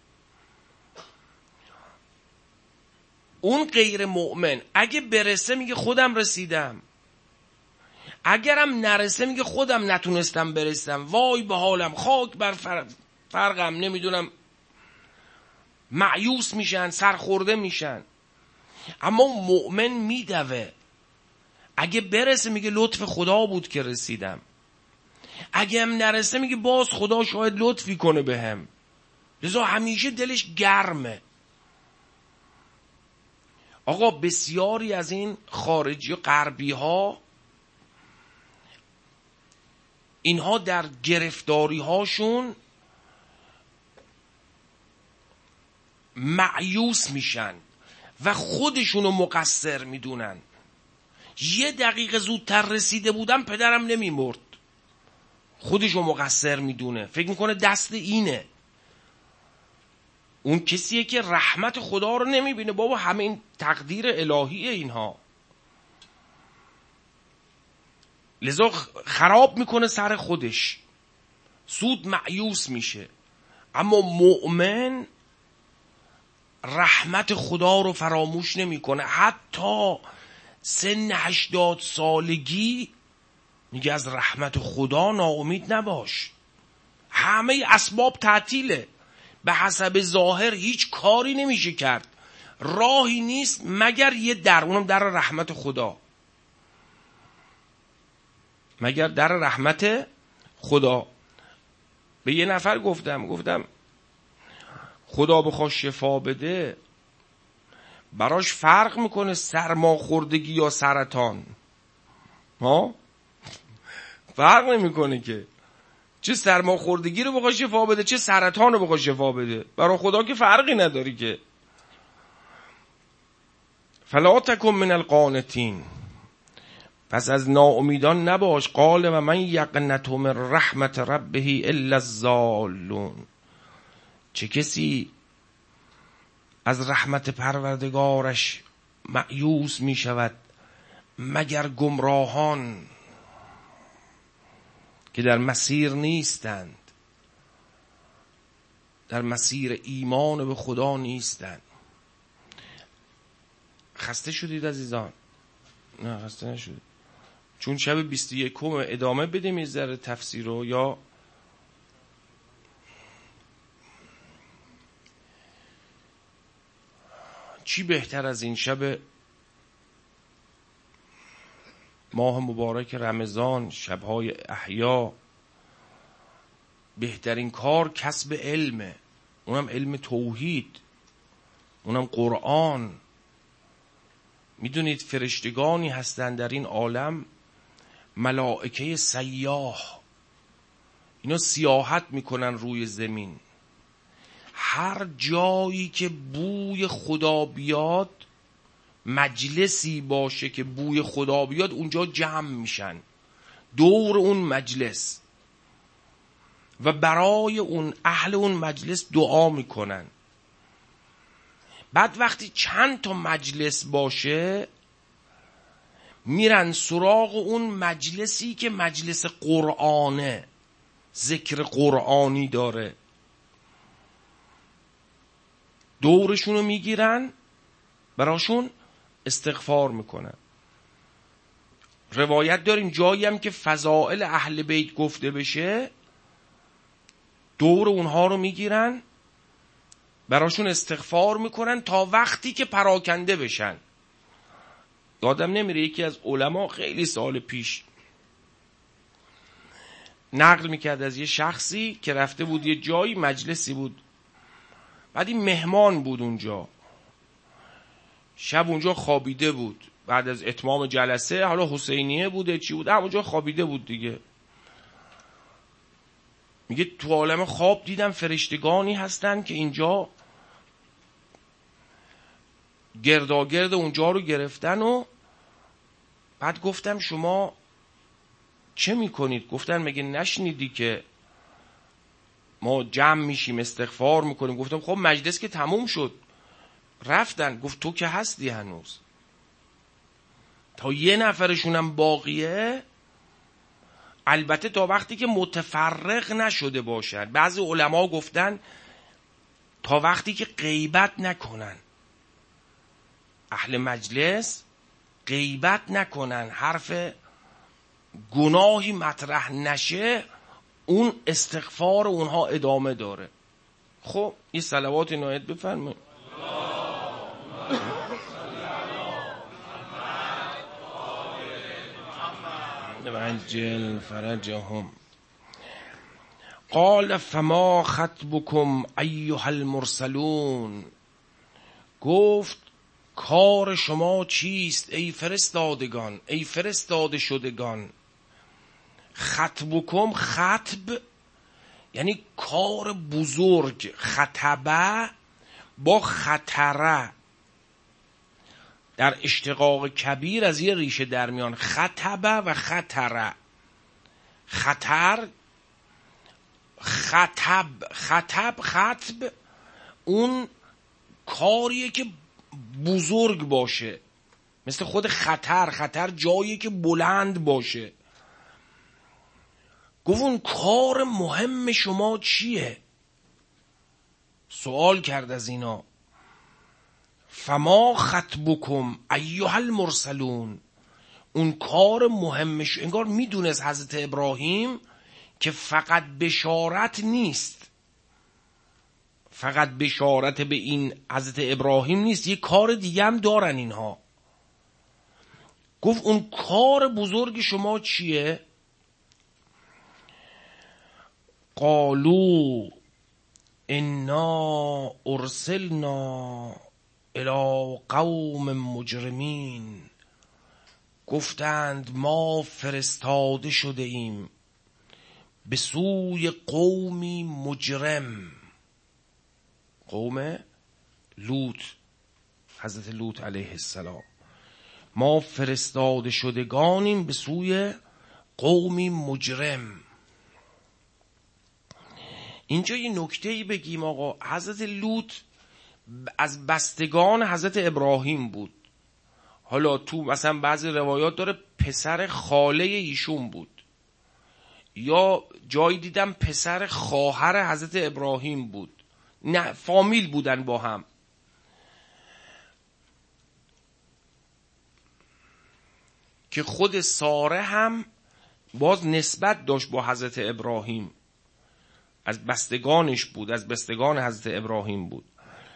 اون غیر مؤمن اگه برسه میگه خودم رسیدم، اگرم نرسه میگه خودم نتونستم برسم، وای به حالم، خاک بر فرقم، نمیدونم، مایوس میشن، سرخورده میشن. اما مؤمن میدوه، اگه برسه میگه لطف خدا بود که رسیدم، اگه هم نرسه میگه باز خدا شاید لطفی کنه بهم. لذا همیشه دلش گرمه. آقا بسیاری از این خارجی و غربی ها، اینها در گرفتاری هاشون مایوس میشن و خودشونو مقصر میدونن. یه دقیقه زودتر رسیده بودم پدرم نمیمرد. خودشو مقصر میدونه، فکر میکنه دست اینه. اون کسیه که رحمت خدا رو نمیبینه. بابا همه این تقدیر الهیه اینها. لذا خراب میکنه سر خودش، زود مایوس میشه. اما مؤمن رحمت خدا رو فراموش نمیکنه. حتی سن هشتاد سالگی میگه از رحمت خدا ناامید نباش. همه اسباب تعطیله، به حسب ظاهر هیچ کاری نمیشه کرد، راهی نیست مگر یه در، اونم در رحمت خدا، مگر در رحمت خدا. به یه نفر گفتم گفتم خدا بخواد شفا بده، براش فرق میکنه سرماخوردگی یا سرطان؟ ها فرق نمیکنه که. چه سرماخوردگی رو بخواد شفا بده، چه سرطان رو بخواد شفا بده، برای خدا که فرقی نداری که. فلا تکن من القانتین، پس از ناامیدان نباش. قال و من یقنط من رحمت ربه الا الضالون. چه کسی از رحمت پروردگارش مایوس می شود مگر گمراهان که در مسیر نیستند، در مسیر ایمان به خدا نیستند. خسته شدید عزیزان؟ نه خسته نشدید، چون شب بیست و یکم ادامه بدیم یه ذره تفسیر رو، یا چی بهتر از این شب ماه مبارک رمضان، شبهای احیا؟ بهترین کار کسب علمه، اونم علم توحید. اونم قرآن. میدونید فرشتگانی هستن در این عالم، ملائکه سیاح، اینا سیاحت میکنن روی زمین. هر جایی که بوی خدا بیاد، مجلسی باشه که بوی خدا بیاد، اونجا جمع میشن دور اون مجلس و برای اون اهل اون مجلس دعا میکنن. بعد وقتی چند تا مجلس باشه، میرن سراغ اون مجلسی که مجلس قرآنه، ذکر قرآنی داره، دورشونو میگیرن، براشون استغفار میکنن. روایت داریم جایی هم که فضائل اهل بیت گفته بشه، دور اونها رو میگیرن، براشون استغفار میکنن تا وقتی که پراکنده بشن. یادم نمیره یکی از علما خیلی سال پیش نقل میکرد از یه شخصی که رفته بود یه جایی، مجلسی بود، بعد این مهمان بود اونجا، شب اونجا خوابیده بود بعد از اتمام جلسه، حالا حسینیه بوده چی بود، اونجا خوابیده بود دیگه. میگه تو عالم خواب دیدم فرشتگانی هستن که اینجا گرداگرد اونجا رو گرفتن و بعد گفتم شما چه میکنید؟ گفتن مگه نشنیدی که ما جمع میشیم استغفار میکنیم؟ گفتم خب مجلس که تموم شد رفتن. گفت تو که هستی هنوز، تا یه نفرشونم باقیه، البته تا وقتی که متفرق نشده باشن. بعضی علما گفتن تا وقتی که غیبت نکنن، اهل مجلس غیبت نکنن، حرف گناهی مطرح نشه، اون استغفار اونها ادامه داره. خب این صلوات عنایت بفرمایید. عجل فرجهم. قال فما خطبكم ایها المرسلون. گفت کار شما چیست ای فرستادگان، ای فرستاده شدگان. خطبکم، خطب یعنی کار بزرگ، خطبه با خطره در اشتقاق کبیر از یه ریشه در میان، خطبه و خطره. خطر، خطب، خطب، خطب اون کاریه که بزرگ باشه، مثل خود خطر. خطر جایی که بلند باشه. گفت اون کار مهم شما چیه؟ سوال کرد از اینا. فما خطبکم ایها المرسلون. اون کار مهمش، انگار میدونست حضرت ابراهیم که فقط بشارت نیست، فقط بشارت به این حضرت ابراهیم نیست، یه کار دیگه هم دارن اینها. گفت اون کار بزرگ شما چیه؟ قالوا انا ارسلنا الی قوم مجرمین. گفتند ما فرستاده شده ایم به سوی قومی مجرم. قوم لوط، حضرت لوط علیه السلام. ما فرستاده شدگانیم به سوی قومی مجرم. اینجا یه نکته‌ای بگیم آقا. حضرت لوط از بستگان حضرت ابراهیم بود. حالا تو مثلا بعضی روایات داره پسر خاله ایشون بود، یا جایی دیدم پسر خواهر حضرت ابراهیم بود، نه فامیل بودن با هم. که خود ساره هم باز نسبت داشت با حضرت ابراهیم، از بستگانش بود، از بستگان حضرت ابراهیم بود.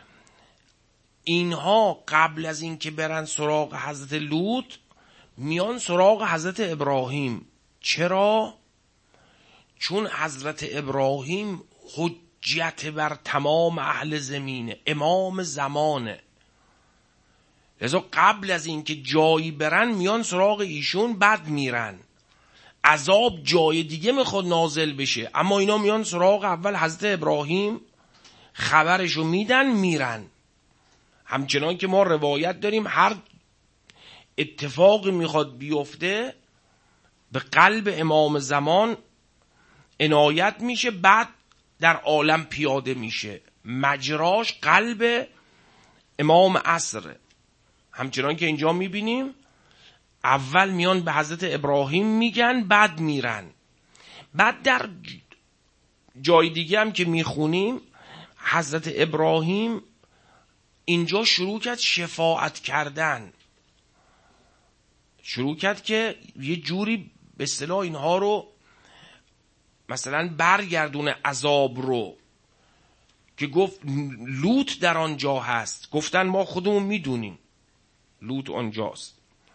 اینها قبل از این که برن سراغ حضرت لوط میان سراغ حضرت ابراهیم. چرا؟ چون حضرت ابراهیم حجت بر تمام اهل زمینه، امام زمانه. لذا قبل از اینکه جایی برن میان سراغ ایشون، بعد میرن. عذاب جای دیگه میخواد نازل بشه، اما اینا میان سراغ اول حضرت ابراهیم، خبرشو میدن، میرن. همچنان که ما روایت داریم هر اتفاقی میخواد بیفته به قلب امام زمان عنایت میشه، بعد در عالم پیاده میشه. مجراش قلب امام عصر. همچنان که اینجا میبینیم اول میان به حضرت ابراهیم میگن، بعد میرن. بعد در جای دیگه هم که میخونیم حضرت ابراهیم اینجا شروع کرد شفاعت کردن، شروع کرد که یه جوری به اصطلاح اینها رو مثلا برگردونه عذاب رو، که گفت لوط در آنجا هست. گفتن ما خودمون میدونیم لوط آنجاست.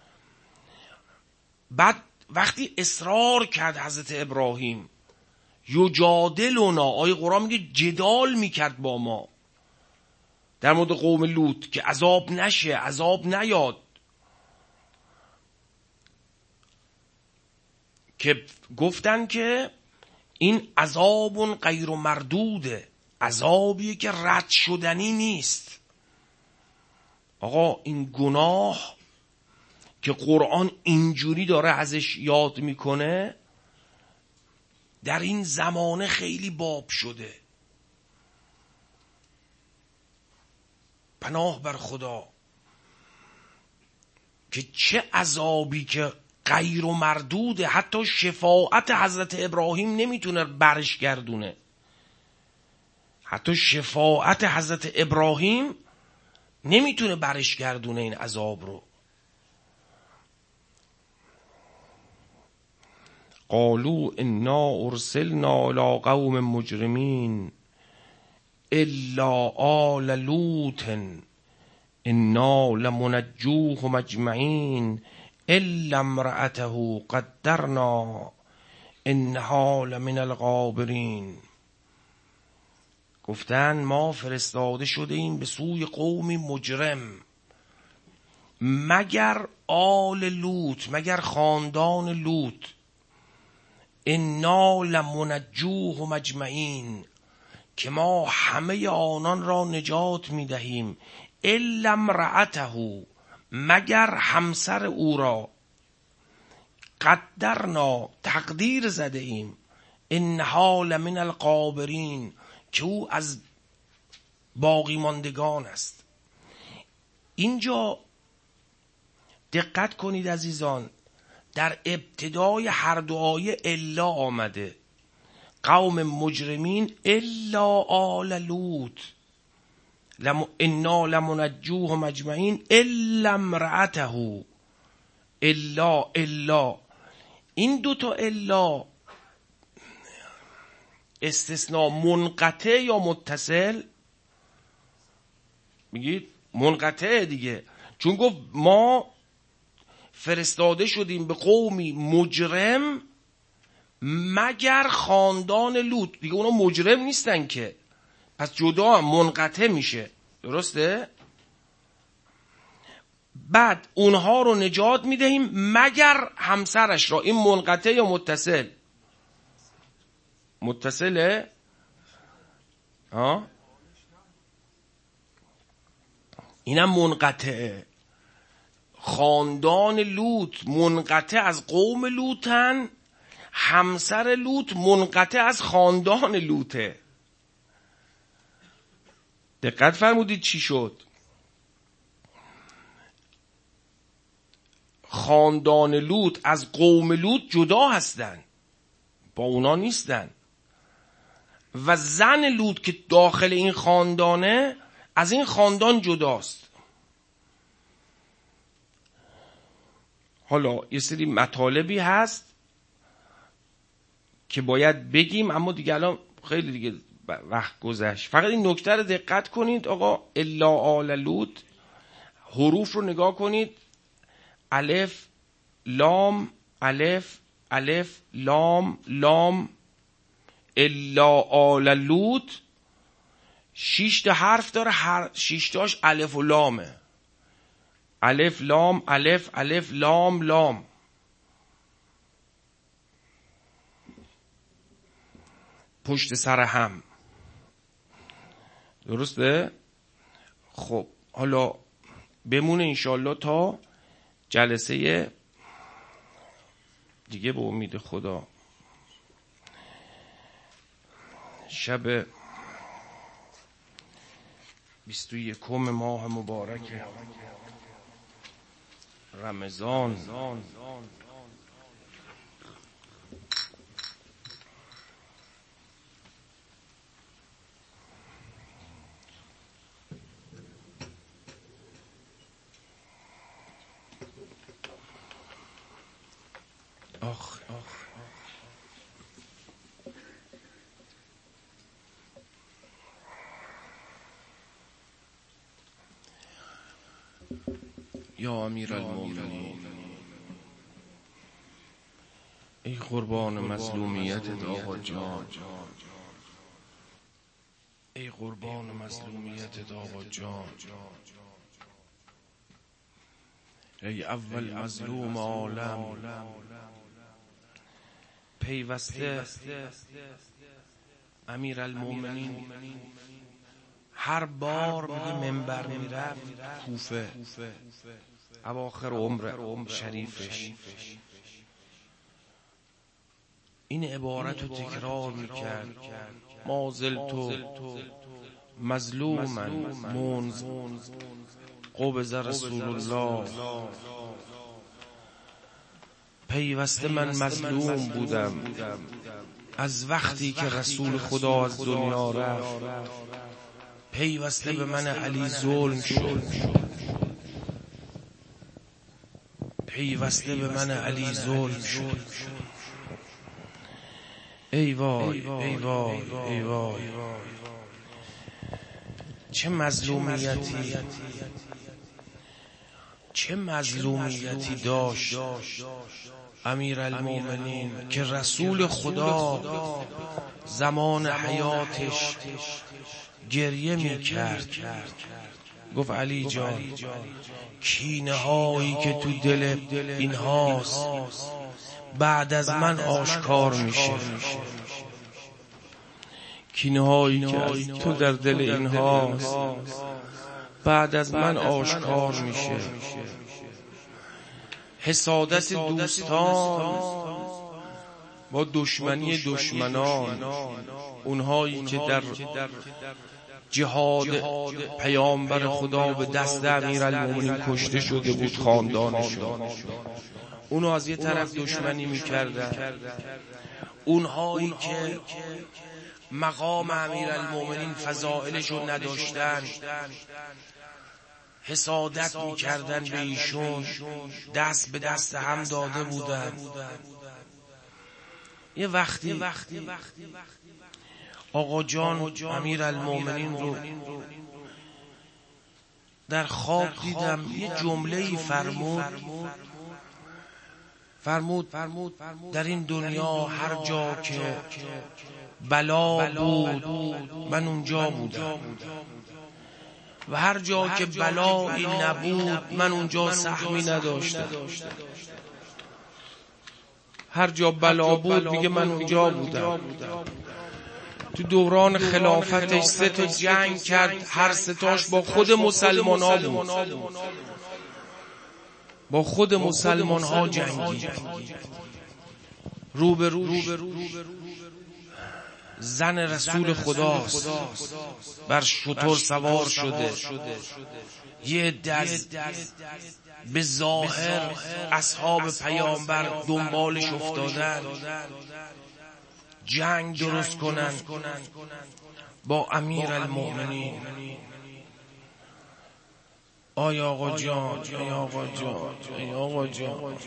بعد وقتی اصرار کرد حضرت ابراهیم، یجادلنا، آیه قرآن میگه جدال میکرد با ما در مورد قوم لوط که عذاب نشه، عذاب نیاد، که گفتن که این عذاب غیر مردوده، عذابیه که رد شدنی نیست. آقا این گناه که قرآن اینجوری داره ازش یاد میکنه در این زمانه خیلی باب شده. پناه بر خدا که چه عذابی که غیر مردوده، حتی شفاعت حضرت ابراهیم نمیتونه برش گردونه. حتی شفاعت حضرت ابراهیم نمیتونه برش گردونه این عذاب رو. قالوا انا ارسلنا الى قوم مجرمین الا آل لوط انا لمنجوهم اجمعین الا امرأته قدرنا انها لمن الغابرین. گفتن ما فرستاده شده ایم به سوی قومی مجرم، مگر آل لوط، مگر خاندان لوط. انا لمنجوهم اجمعین، که ما همه آنان را نجات میدهیم. الا امرأته، مگر همسر او را. قدرنا، تقدیر زده ایم. انها لمن الغابرین، که او از باقی ماندگان است. اینجا دقت کنید عزیزان، در ابتدای هر دو آیه الا آمده، قوم مجرمین الا آل لوط لم انا لمنجوهم اجمعین الا امرأته. الا الا این دو تا الا استثناء منقطع یا متصل؟ میگید منقطع دیگه، چون گفت ما فرستاده شدیم به قومی مجرم مگر خاندان لوط. دیگه اونا مجرم نیستن که، پس جدا هم منقطع میشه، درسته؟ بعد اونها رو نجات میدهیم مگر همسرش را. این منقطع یا متصل؟ متصله؟ ها؟ اینم منقطعه. خاندان لوط منقطع از قوم لوطن، همسر لوط منقطع از خاندان لوطه. دقت فرمودید چی شد؟ خاندان لوط از قوم لوط جدا هستن، با اونا نیستن، و زن لوط که داخل این خاندانه از این خاندان جداست. حالا یه سری مطالبی هست که باید بگیم، اما دیگه الان خیلی دیگه وقت گذشت. فقط این نکته رو دقت کنید آقا، الا آل لوط، حروف رو نگاه کنید، الف لام الف الف لام لام، الا آل لوط شش تا حرف داره، هر شش تاش الف و لامه. الف لام الف الف لام لام. پشت سر هم. درسته؟ خب حالا بمونه انشالله تا جلسه دیگه به امید خدا. شب بیست و یکم ماه مبارک رمضان آخ آخ یا امیرالمومنین، ای قربان مظلومیت آقا جان، ای قربان مظلومیت آقا جان، ای اول مظلوم عالم، پیوسته امیرالمومنین هر بار به منبر میرفت کوفه اواخر عمر شریفش این عبارت رو تکرار میکرد: ما زلتو مظلوما منذ قبض رسول الله. پیوسته من مظلوم بودم از وقتی که رسول خدا از دنیا رفت. پیوسته به من علی ظلم شد، پیوسته به من علی ظلم شد. ای وای ای وای ای وای، چه مظلومیتی چه مظلومیتی داشت امیرالمومنین که رسول خدا زمان حیاتش گریه می کرد. گفت علی جان، کینه هایی که تو دل این هاست بعد از من آشکار میشه. کینه هایی که تو در دل این هاست بعد از من آشکار میشه. حسادت دوستان با دشمنی دشمنان، اونهایی که در جهاد پیامبر خدا به دست امیرالمومنین کشته شده بود خاندانشون، اونو از یه طرف دشمنی میکردن. اونهایی که مقام امیرالمومنین فضائلشو نداشتن حسادت میکردن به ایشون، دست به دست هم داده بودن. یه وقتی آقا جان امیرالمومنین رو در خواب دیدم، یه جمله‌ای فرمود فرمود در این دنیا هر جا که بلا بود من اونجا بودم و هر جا که بلایی نبود من اونجا سهمی نداشتم. هر جا بلا بود دیگه من اونجا بودم. تو دوران خلافتش سه تا جنگ کرد، هر سه تاش با خود مسلمان ها بود، با خود مسلمان ها جنگید. رو به روش زن رسول خداست، بر شتر سوار شده. یه دز به ظاهر اصحاب پیامبر دنبالش افتادن، جنگ درست کنن با امیرالمومنین. آی آقا جان، ای آقا جان، ای آقا جان،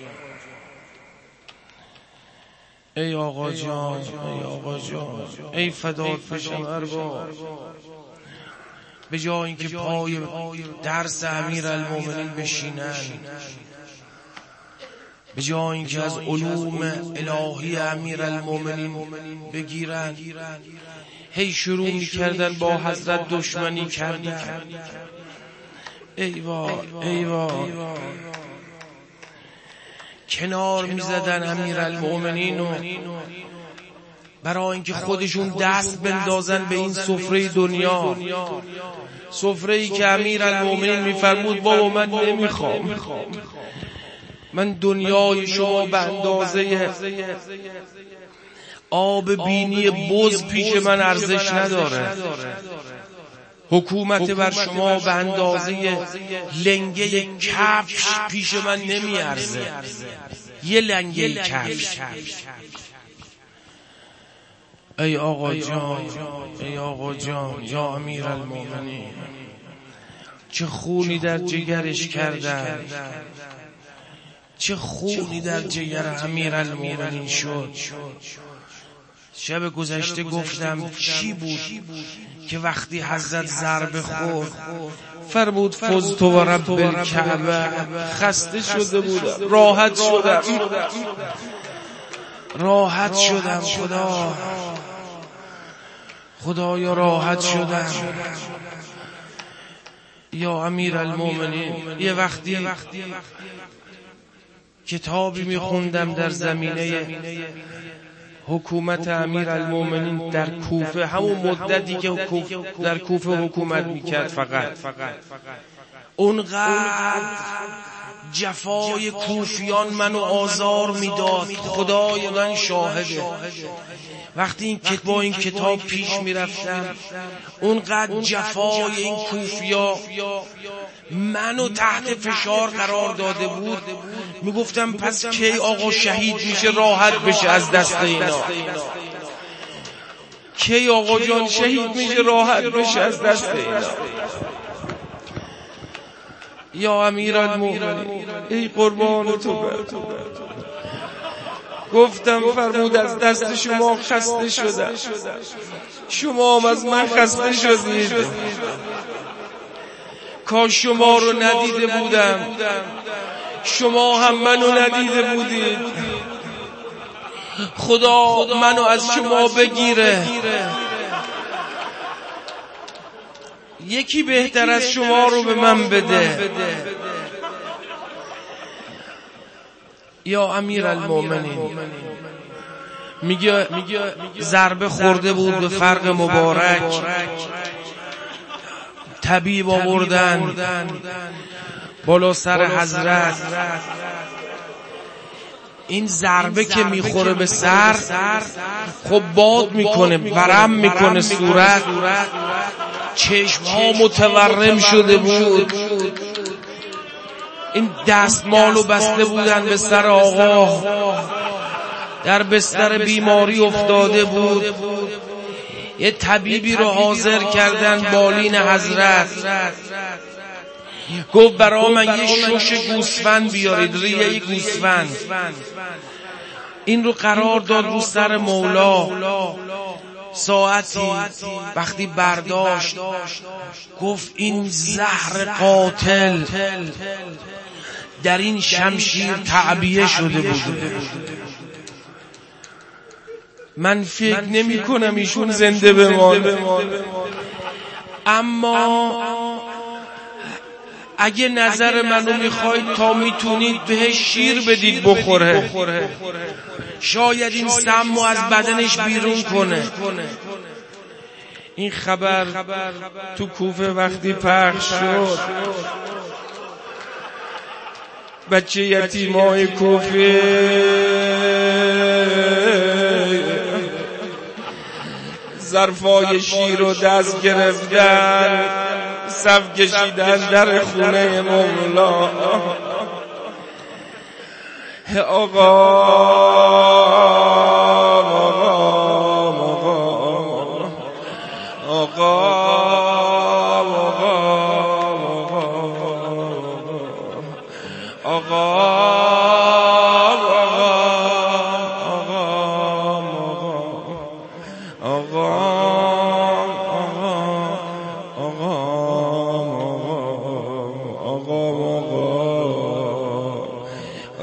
ای آقا جان، ای آقا جان، ای فدات بشم ارباب. به جای اینکه پای درس امیرالمومنین بشینن، به جای اینکه از علوم الهی امیرالمومنین بگیرن هی شروع میکردن با حضرت دشمنی کردن. ای وای ای وای، کنار میزدن امیرالمومنین و برای اینکه خودشون دست بندازن به این سفره دنیا، سفره‌ای که امیرالمومنین میفرمود بابا من نمیخوام، من دنیای شما به اندازه آب بینی بز پیش من ارزش نداره، حکومت بر شما به اندازه لنگه کفش پیش من نمیارزه، یه لنگه کفش. ای آقا جان ای آقا جان یا امیرالمومنین، چه خونی در جگرش کردن، چه خونی در جگر امیرالمومنین شد. شب گذشته گفتم چی بود که وقتی حضرت ضربه خورد فرمود فزت و رب الکعبه، خسته شده بودم، راحت شدم راحت شدم خدا خدایا راحت شدم. یا امیرالمومنین، یه وقتی کتابی میخوندم در زمینه حکومت امیرالمومنین در کوفه، همون مدتی که در کوفه حکومت میکرد، فقط اونقدر جفای کوفیان منو آزار میداد، خدای من شاهده. وقتی این با این کتاب پیش میرفتم اونقدر جفای این کوفیا منو تحت فشار قرار داده بود، میگفتم پس کی آقا شهید میشه راحت بشه از دست اینا، کی آقا جان شهید میشه راحت بشه از دست اینا. یا امیرالمومنین ای قربان تو برم، گفتم فرمود از دست شما خسته شدم، شما هم از من خسته شدید، کاش شما رو ندیده بودم، شما هم منو ندیده بودید، خدا منو از شما بگیره، یکی بهتر از شما رو به من بده. یا امیرالمومنین میگه ضربه خورده بود به فرق مبارک، طبیب آوردن بالا سر حضرت، این ضربه که میخوره به سر خب باد میکنه، ورم میکنه صورت، چشم ها متورم شده بود، این دستمالو بسته بودن به سر آقا، در بستر بیماری افتاده بود، یه طبیبی رو حاضر کردن بالین حضرت، گفت برای من یه شش گوسفند بیارید، ریه گوسفند، این رو قرار داد رو سر مولا. ساعتی وقتی برداشت گفت این زهر قاتل در این شمشیر تعبیه شده بود، من فکر نمی کنم ایشون زنده بمانه، اما اگه نظر منو میخواید تا میتونید بهش شیر بدید بخوره، شاید این سمو از بدنش بیرون کنه. این خبر تو کوفه وقتی پخش شد، بچه یتیمای کوفه ظرفای شیر رو دست گرفتن، صف کشیدن در خونه مولا. آقا آقا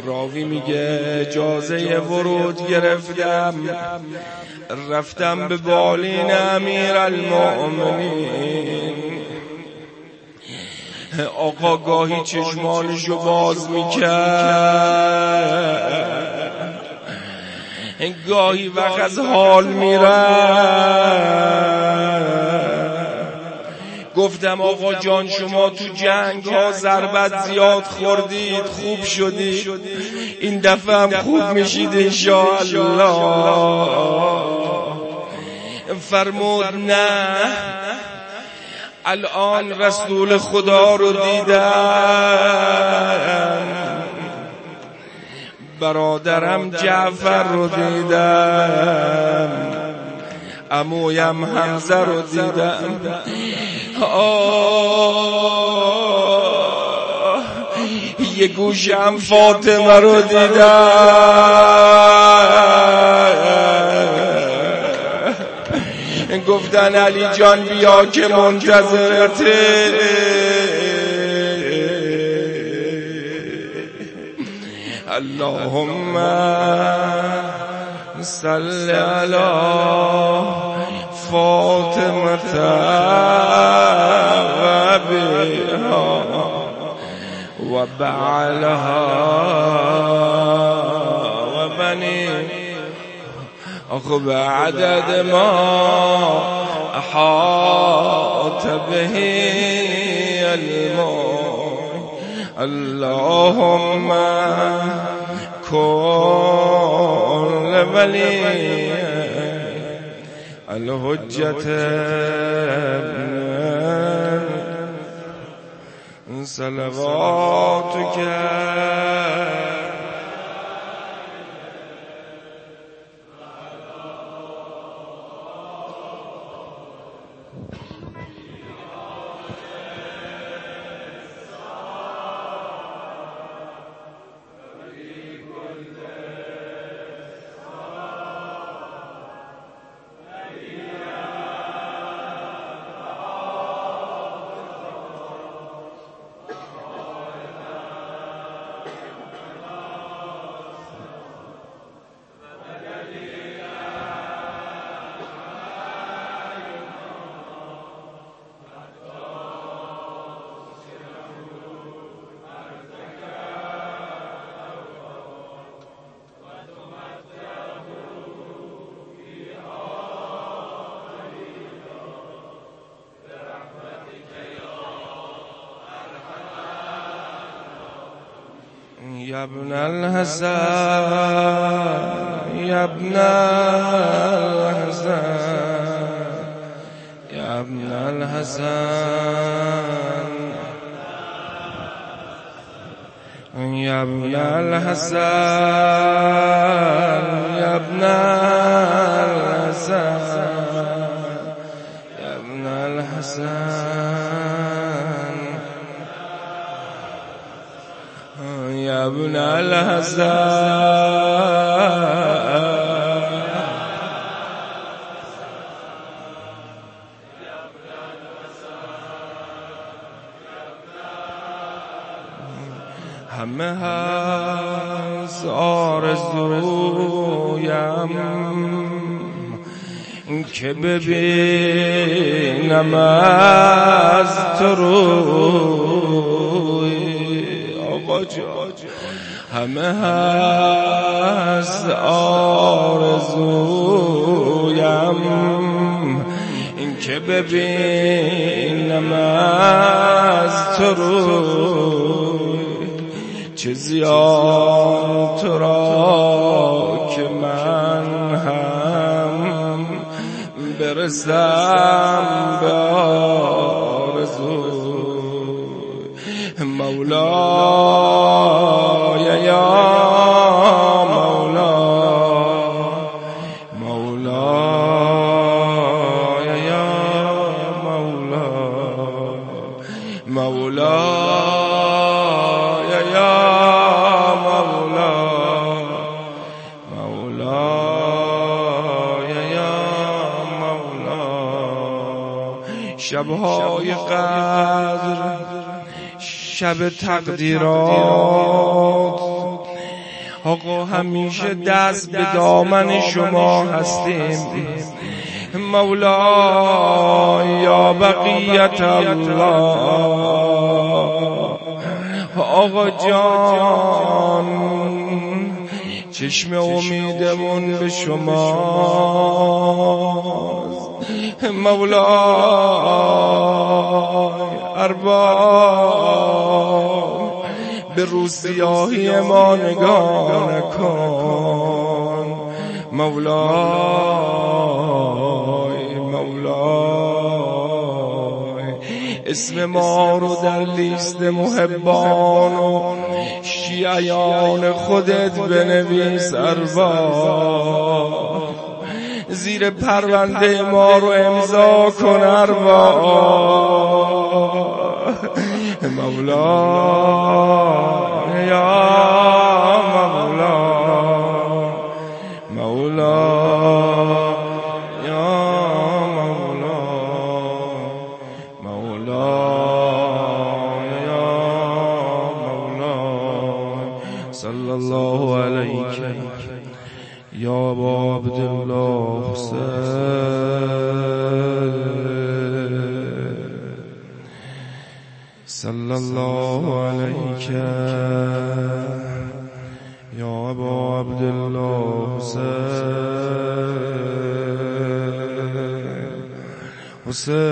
راوی میگه اجازه ورود گرفتم، رفتم به بالین امیرالمؤمنین. آقا گاهی چشمانشو باز میکرد، گاهی وقت از حال میرد. گفتم آقا جان شما تو جنگ ها ضربت زیاد خوردید، خوب شدید، این دفعه هم خوب میشید انشاءالله. فرمود نه، الان رسول خدا رو دیدم، برادرم جعفر رو دیدم، عمویم حمزه رو دیدم، آه یه گوشم فاطمه رو دیدم. گفتن علی جان بیا که منتظرته. اللهم صل علی فاطمه و بها و بعلها و بنی اخو بعدد ما احاط به الموت. اللهم كن ولي الحجة صلواتك يا ابن الحسن يا ابن الحسن يا ابن الحسن يا ابن الحسن يا ابن الحسن يا ابن الحسن يا ابن الحسن همه هست آرزویم که ببینم از تو روی آقا جان، همه هست آرزویم این که ببینم از تو روی، چه زیاد تو را که من هم برسم به آرزوی. مولای یا مولا مولای یا مولا مولای یا مولا مولای یا مولا. شبهای قدر، شب تقدیرات، آقا همیشه دست به دامن شما هستیم. مولا یا بقیت الله، آقا جان چشم امیدمون به شماست. مولا ارباب به روسیاهی ما نگاه نکن. مولای مولای اسم ما رو در لیست محبان و شیعیان خودت بنویس ارباب. زیر پرونده ما رو امضا کن ارباب. مولا یا مولا، مولا یا مولا، مولا یا مولا. صلی الله علیک یا ابا عبدالله صلی الله علیک یا ابا عبدالله حسین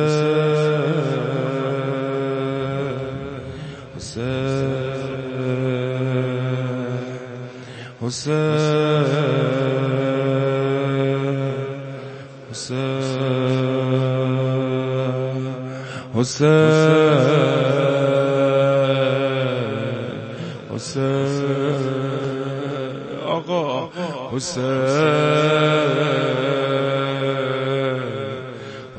حسین حسین حسین حسین حسین آقا حسین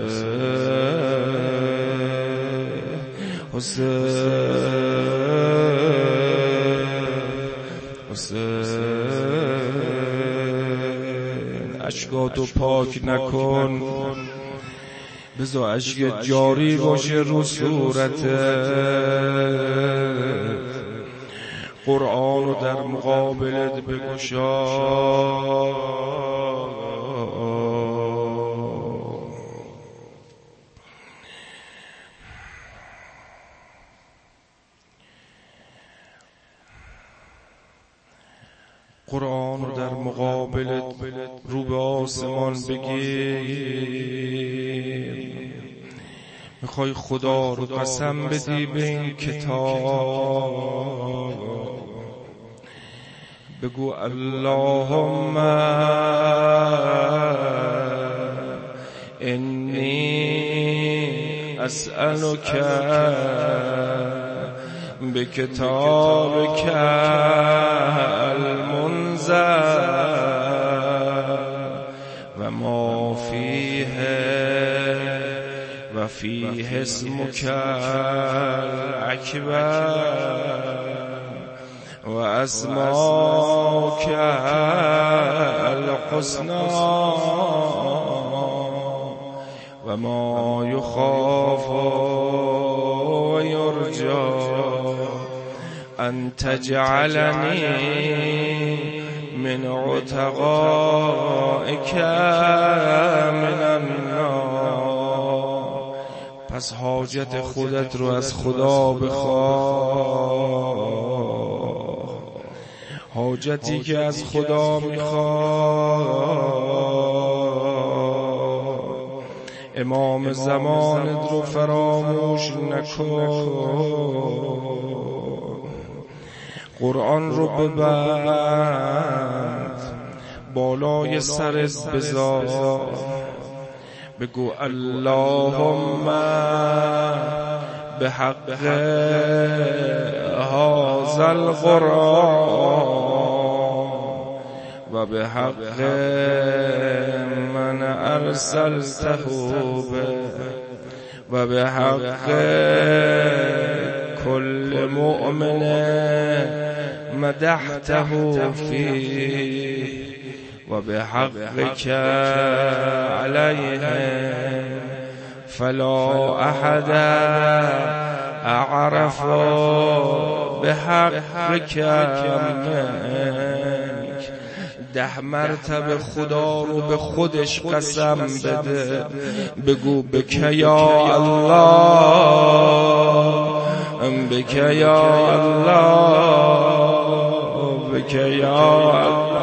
حسین حسین حسین اشکاتو پاک نکن، بذار اشک جاری باشه رو صورته. قرآن رو در مقابلت بگشا. قرآن رو در مقابلت رو به آسمان بگیر. میخوای خدا رو قسم بدی به این کتاب، بگو اللهم انی اسألک بکتابک المنزل و ما فیه و فیه اسمک الاکبر و اسماک الحسنی و ما یخاف و یرجا ان تجعلنی من عتقائک من النار. پس حاجت خودت رو از خدا بخواه. حاجتی که از خدا میخواد امام زمانت رو فراموش نکن. قرآن رو ببند بالای سرت بذار. بگو اللهم به حق هذا القرآن و به حق من ارسلته به و به حق کل مؤمن مدحته فيه و به حقك علیهم فلا احد اعرف به حق کمک. ده مرتبه خدا رو به خودش قسم بده، بگو بکه یا الله، بکه یا الله، بکه یا الله.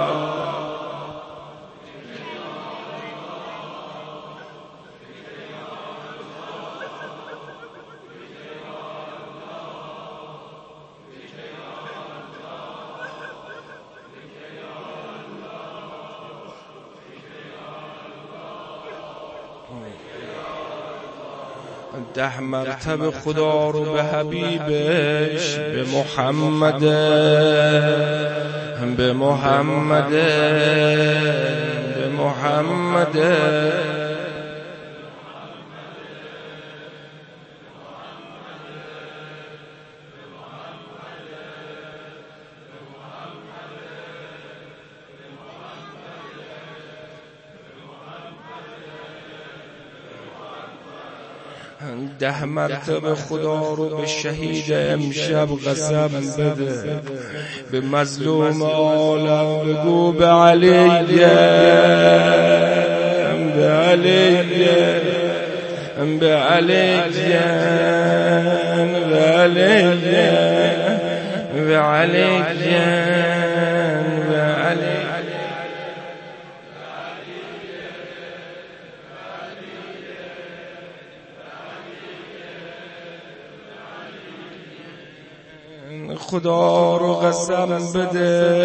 ده مرتبه خدا رو به حبیبش، به محمد، به محمد، به محمد، ده مرتبه خدا رو به شهید امشب قسم بده، به مظلوم عالم بگو به علی، به علی، به علی، به علی، به علی، به علی. خدا رو قسم بده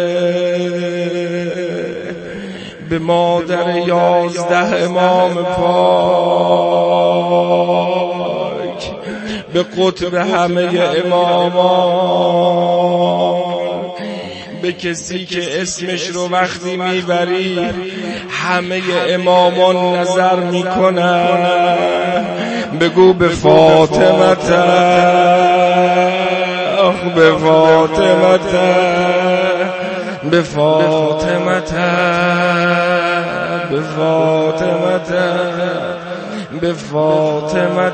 به مادر یازده امام پاک، به قطب همه امامان، به کسی که اسمش رو وقتی میبری همه امامان نظر میکنن. بگو به فاطمه، به فاطمه، به فاطمه، به فاطمه، به فاطمه،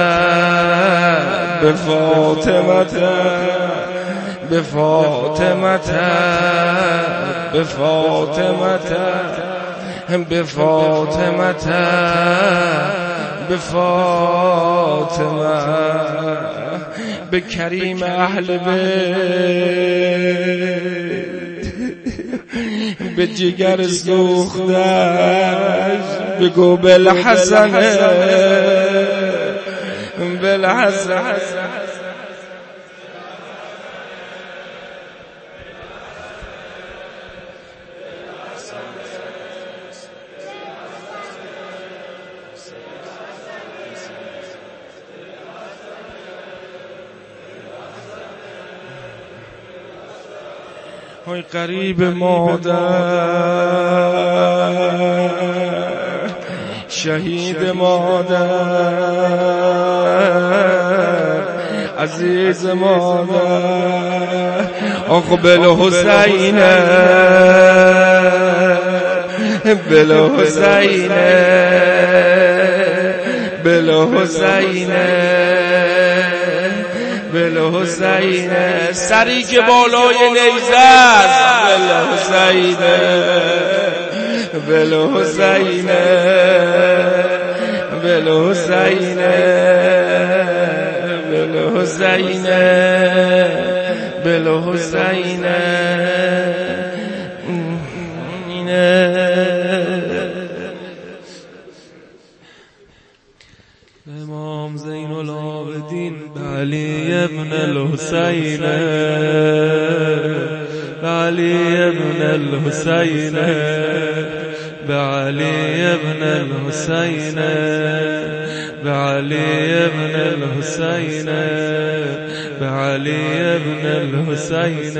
به فاطمه، به فاطمه، به فاطمه، به فاطمه، به فاطمه، به کریم اهل بیت، به جگر سوختش بگو بالحسن، بالحسن. ای قریب مادر، شهید مادر، عزیز مادر، اقبل حسین، بل حسین، بل حسین، بل حسین. سری که بالای نیزه است، بل حسین، بل حسین، بل حسین، بل حسین، بل حسین. امام زین العابدین علی ابن الحسین، علی ابن الحسین، بعلی ابن الحسین، بعلی ابن الحسین، بعلی ابن الحسین،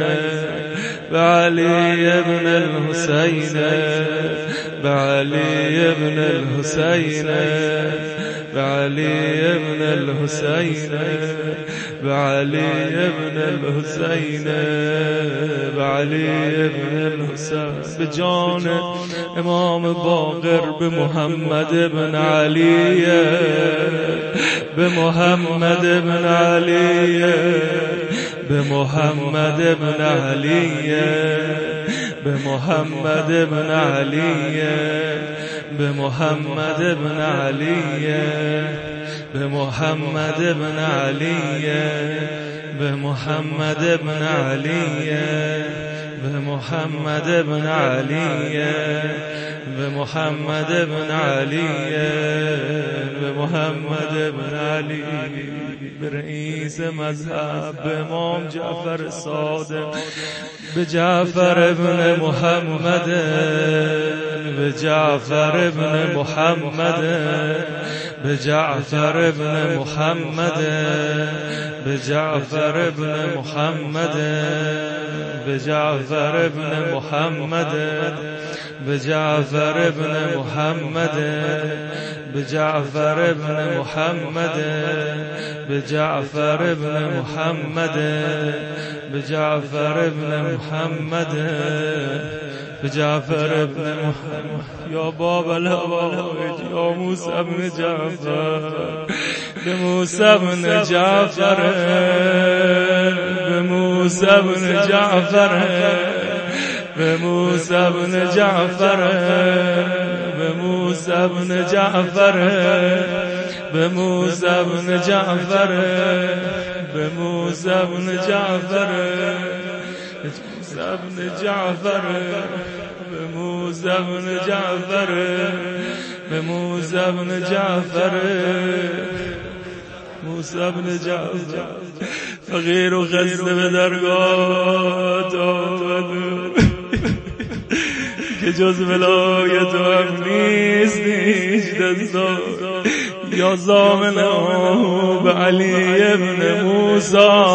بعلی ابن الحسین، بعلی ابن الحسین، بعلی ابن الحسین، بعلی ابن الحسین، بعلی ابن الحسین. به جان امام باقر، به محمد ابن علی، به محمد ابن علی، به محمد ابن علی، به محمد ابن علی، به محمد ابن علی، به محمد ابن علی، به محمد ابن علی، به محمد ابن علی، به محمد ابن علی، به محمد ابن علی، به رئیس مذهب به امام جعفر صادق، به جعفر ابن محمد، به جعفر ابن محمد، به جعفر ابن محمد، به جعفر ابن محمد، به جعفر ابن محمد، به جعفر ابن محمد، به جعفر ابن محمد، به جعفر ابن محمد، به جعفر ابن محمد، به جعفر ابن محمد. یا باب الهوایج یا موسی ابن جعفر، به موسی ابن جعفر، به موسی ابن جعفر، به موسی ابن جعفر، به موسی ابن جعفر، به موسی ابن جعفر، به موسی ابن جعفر، موسی ابن جعفر، به موسی ابن جعفر، به موسی ابن جعفر، موسی ابن جعفر، فقیر و خسته به درگاه آمد که جز ولایت و هم نیست نیست دستا، یا زامنه به علی ابن موسی،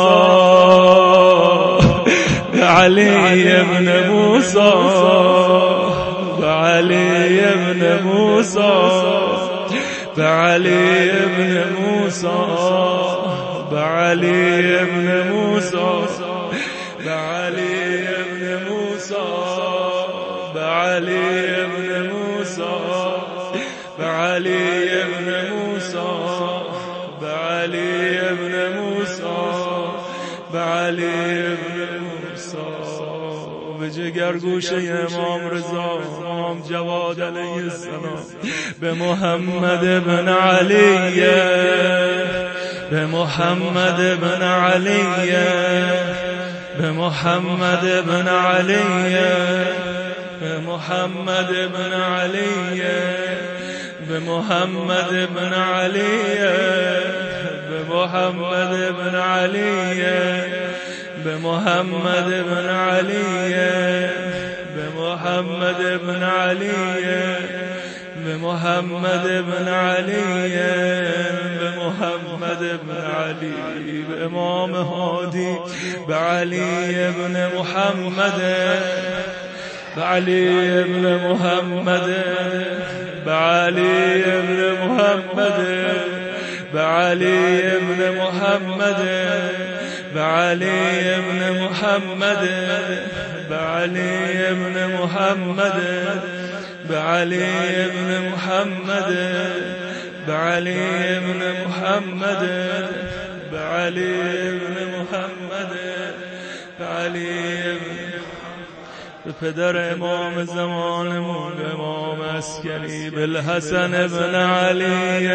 به علی ابن موسی، به علی ابن موسی، به علی ابن موسی، به علی ابن موسی، به علی ابن موسی، به علی ابن موسی، به علی ابن موسی، به علی ابن موسی، به علی ابن موسی، به جگرگوشه امام رضا امام جواد علیه السلام، به محمد بن علی، به محمد بن علی، به محمد بن علی، به محمد بن علی، به محمد بن علی، به محمد بن علی، به محمد بن علی، به محمد بن علی، به محمد بن علی، به محمد بن علی، به امام هادی، به علی ابن محمد، به علی ابن محمد، به علی ابن محمد، به علی ابن محمد، به علی ابن محمد، به علی ابن محمد، به علی ابن محمد، به علی ابن محمد، به علی ابن محمد، به علی ابن، به پدر امام زمانمون امام عسکری، بالحسن ابن علی،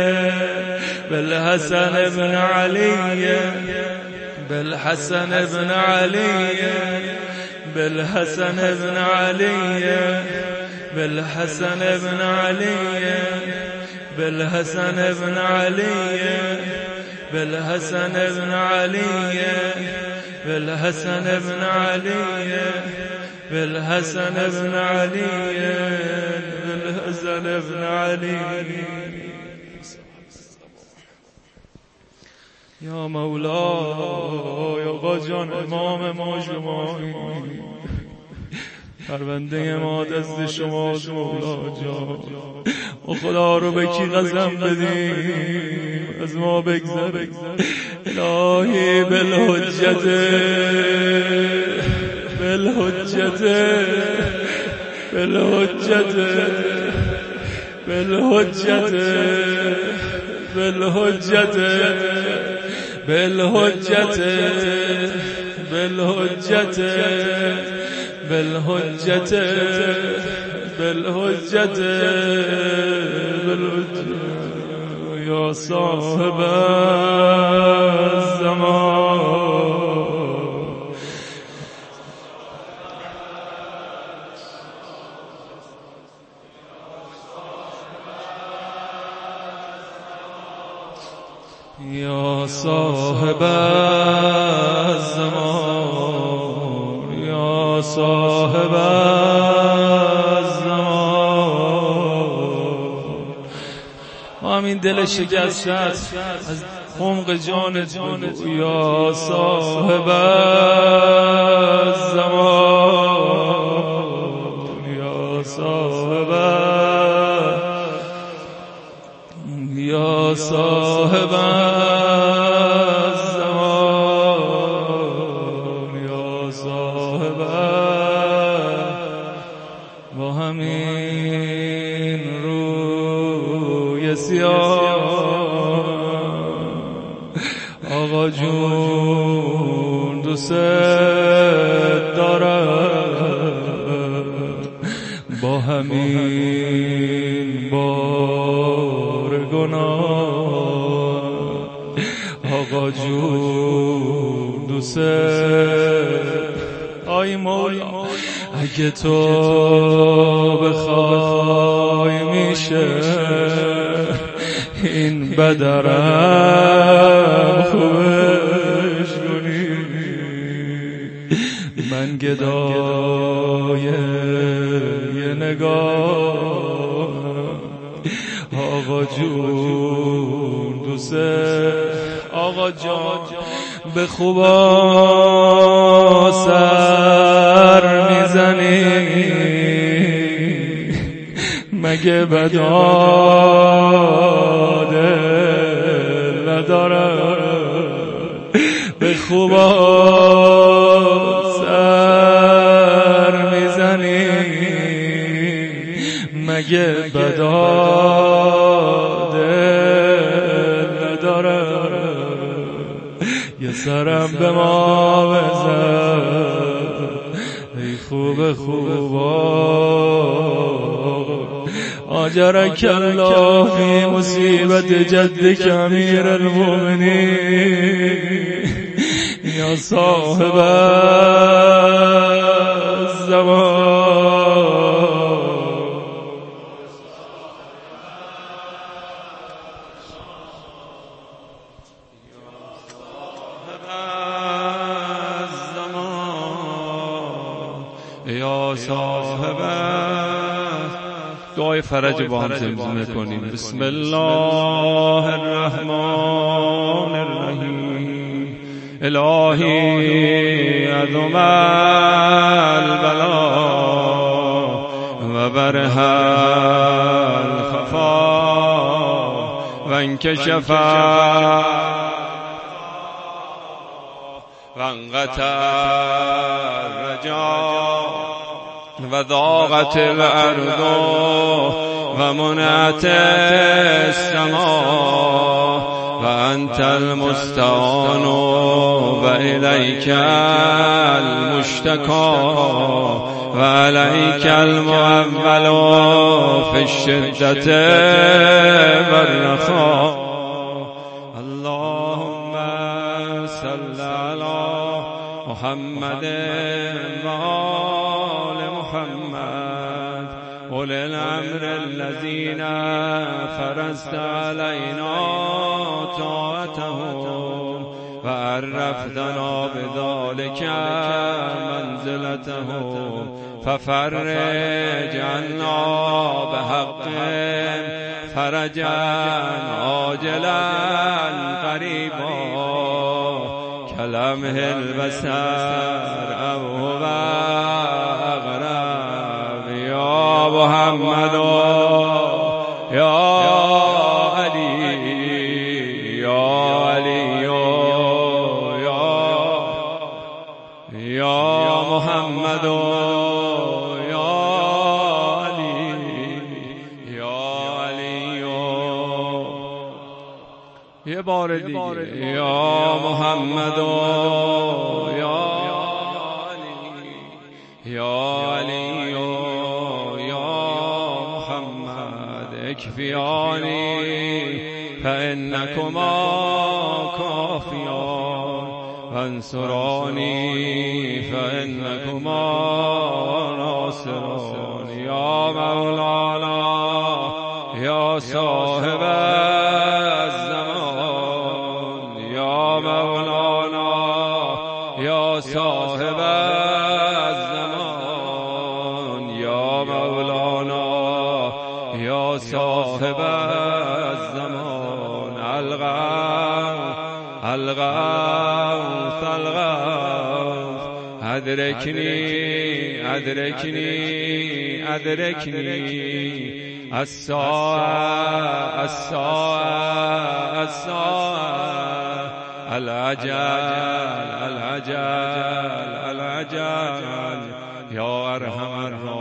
بالحسن ابن علی، بالحسن ابن علی، بالحسن ابن علی، بالحسن ابن علی، بالحسن ابن علی، بالحسن ابن علی، بالحسن ابن علی، بالحسن ابن علی، بالحسن ابن علی. یا مولا یا آقا جان امام ما شمایی، پرونده ما دست شماست مولا جان، و خدا رو به کی قسم بدیم از ما بگذر الهی بالحجت بالحجت بالحجت بالحجت بالحجت بالحجت بالحجت بالحجت بالحجت بالحجت یا صاحب الزمان یا صاحب الزمان یا صاحب الزمان همین دل شکسته از عمق جانت بگو یا صاحب الزمان یا صاحب یا صاحب الزمان یا صاحب با همین روی سیاه آقا جون دوست دارم با همین بار گناه آقا جون دوست آی مولا اگه تو بخوای میشه این بدرم خوبش کنی من گدای یه نگاه آقا جون دوست آقا جان به خوبا سر میزنی مگه بداده ندارم به خوبا سر میزنی مگه بداده ندارم یه سرم به ما بزن ای خوب خوبا آجرک الله فی مصیبت جدک امیر المؤمنین یا صاحب الزمان یا صاحب دعای فرج با هم زمزمه کنیم بسم الله الرحمن الرحیم الهی عظم البلا و بره الخفا و انکشف و انقطع الرجا و ضاقت الارض و منعت السما و انت المستعان و الیک المشتکا و علیک المعول فی الشدة و الرخا اللهم صل علی محمد و آل محمد اولي الامر الذين فرضت علينا طاعتهم وعرفتنا بذلك منزلتهم ففرج عنا بحق فرجا عاجلا قريبا كلمه البصر او هو اقرب يا محمد يا علي يا علي يا محمد يا علي يا علي. یه بار دیگه یا محمد یا علی یا علی یا محمد اکفیانی فانکما کافیان وانصرانی فانکما ناصران یا مولانا یا صاحب الزمان یا مولانا یا صاحب الزمان یا مولانا یا صاحب الزمان الغوث الغوث الغوث ادرکنی ادرکنی ادرکنی الساعة الساعة الساعة العجل العجل العجل يا أرحم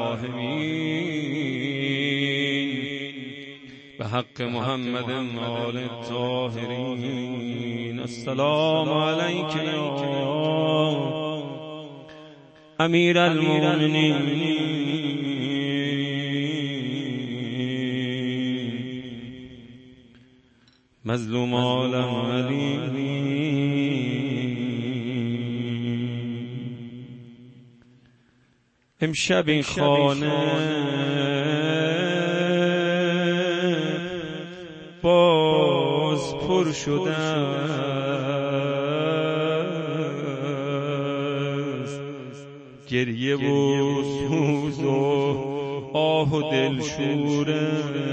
الراحمين بحق محمد آل الطاهرين السلام عليك يا أمير المؤمنين مظلوم عالم علی امشب این خانه باز پر شده است گریه و سوز و آه و دلشوره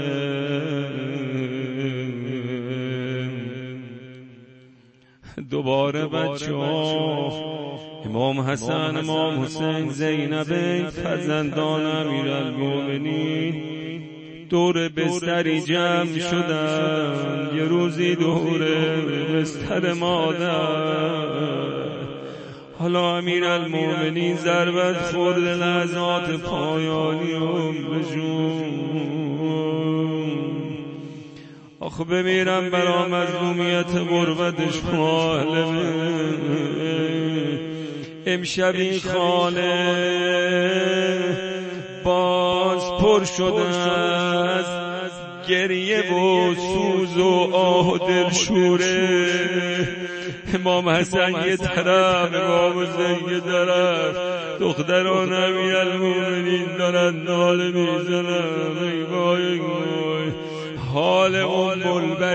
دوباره بچه ها امام حسن امام حسین زینب فرزندان امیرالمومنین دور بستری جمع شدن یه روزی دور بستر مادر حالا امیرالمومنین ضربت خورده لحظات پایانی عمرشون آخه بمیرم برا مظلومیت غربتش معلمه امشب این خانه باز پر شده است گریه و سوز و آه و دلشوره امام حسن یه طرف امام حسین یه طرف دختران امیرالمومنین دارن ناله میزنن ای وای وای حال ام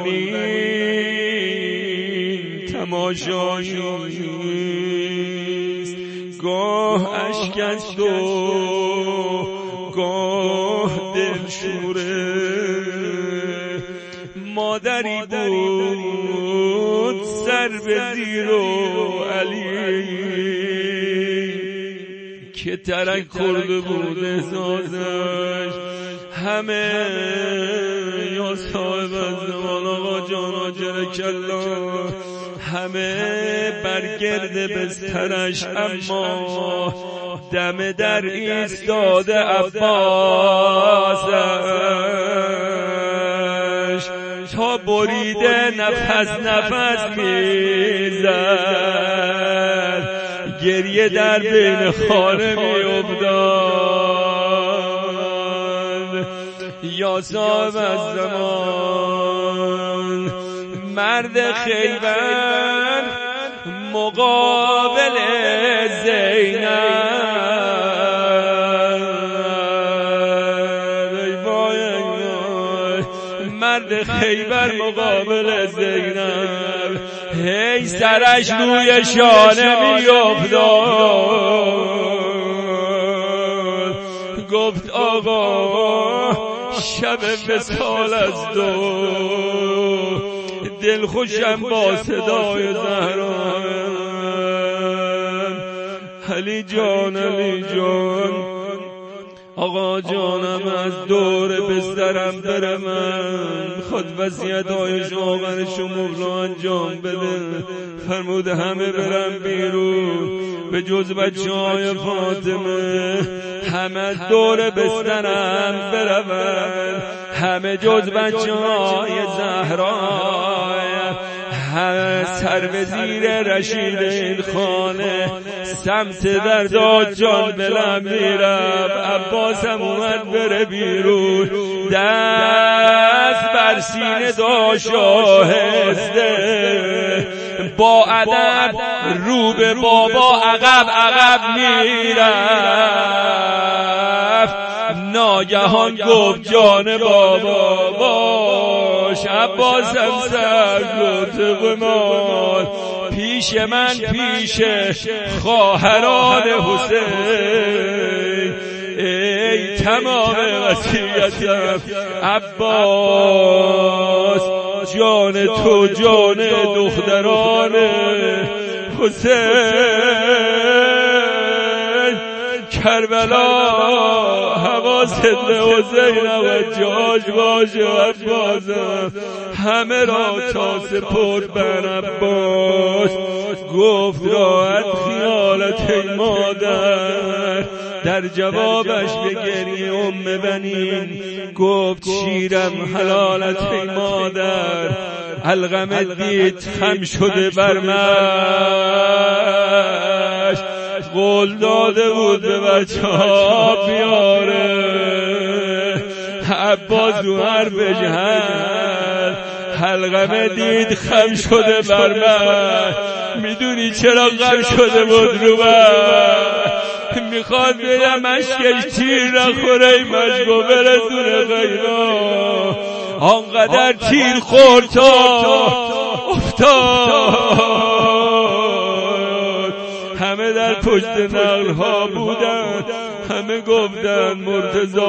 البنین تماشاییست گاه اشک است و گاه دلشوره مادری بود سر به زیر و علی که ترک کرده بود احساسش همه یا صاحب الزمان آقا جان آجرک الله همه برگرد بسترش اما دم در ایستاده عباسش تا بریده نفس نفس میزد گریه در بین خانه میافتاد یا صاحب الزمان مرد خیبر مقابل زینب مرد خیبر مقابل زینب هی سرش روی شانه میافتاد گفت آقا شب وصال است و دل خوشم با صدای زهرا علی جان علی جان آقا جانم از دور بسترم بره من خود وصیت‌های شوهرشو مولا انجام بده فرموده همه برم بیرون به جز بچه‌های فاطمه همه دور بسترم برون همه جز بچه‌های زهرا سر به زیر رشید این خانه سمت در داد جان بلم میرم. عباسم اومد بره بیرون، دست بر سینه داشت آهسته، با ادب رو به بابا عقب عقب میرفت. ناگهان گفت جان بابا باش، عباسم سر لطف من، پیش من پیش خواهران حسین، ای تمام وصیتم عباس، جان تو جان دختران حسین. کربلا حواست به حسین و جاش باشه عباسم، همه را تا سپرد بر عباس. گفت راحت خیالت ای مادر، در جوابش به گریه ام بنین گفت شیرم حلالت ای مادر. علقمه دید خم شده بر مش، قول داده بود به بچه ها بیاره. عباس رو هر بجهد حلقمه دید خم شده بر من. میدونی چرا خم شده بود رو من؟ میخواد بگم مشکش تیر نخوره، این مشکو برسونه غیبا. آنقدر تیر خورد تا افتاد. همه در پشت نقل ها بودن، همه گفتن مرتضی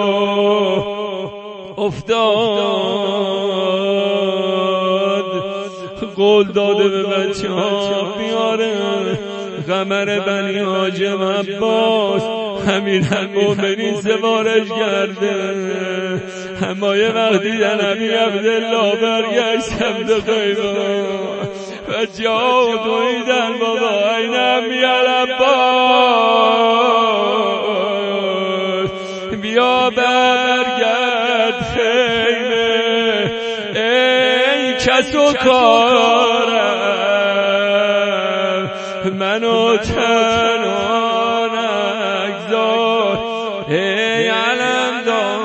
افتاد. قول داده به بچه ها بیاره قمر بنی حاجم عباس، همین المؤمنین سوارش کرده. اما یه وقتی جنبی عبدالله برگشت سمت غیبا، بچه ها دویدن بابا اینم میال عباس، بیا برگرد خیمه ای کس و کارم، منو تنها نگذار ای علم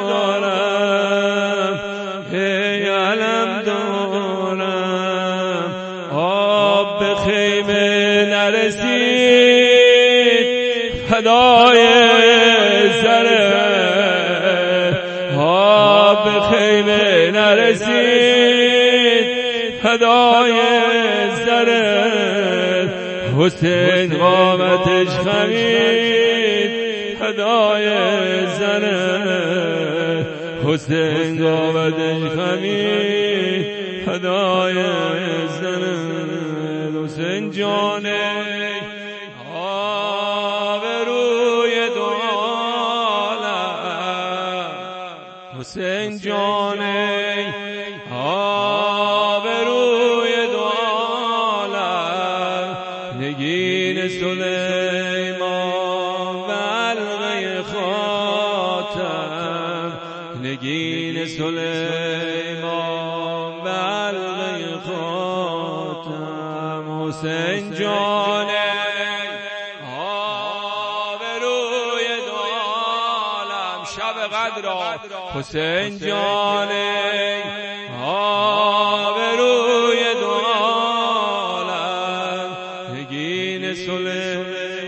دارم، ای علم دارم. آب به خیمه نرسید فدای سره، آب به خیمه نرسید فدای سره. حسین قامتش خمید فدای زنه، حسین قامتش خمید فدای زنه. حسین جانه آبروی دو عالم، حسین جانه آبروی دو عالم. نگین سلیمان و علقه خاتم، نگین سلیمان و علقه خاتم. حسین جانه آبروی دو عالم، شب قدر حسین جانه آبروی دو عالم. نگین سلیمان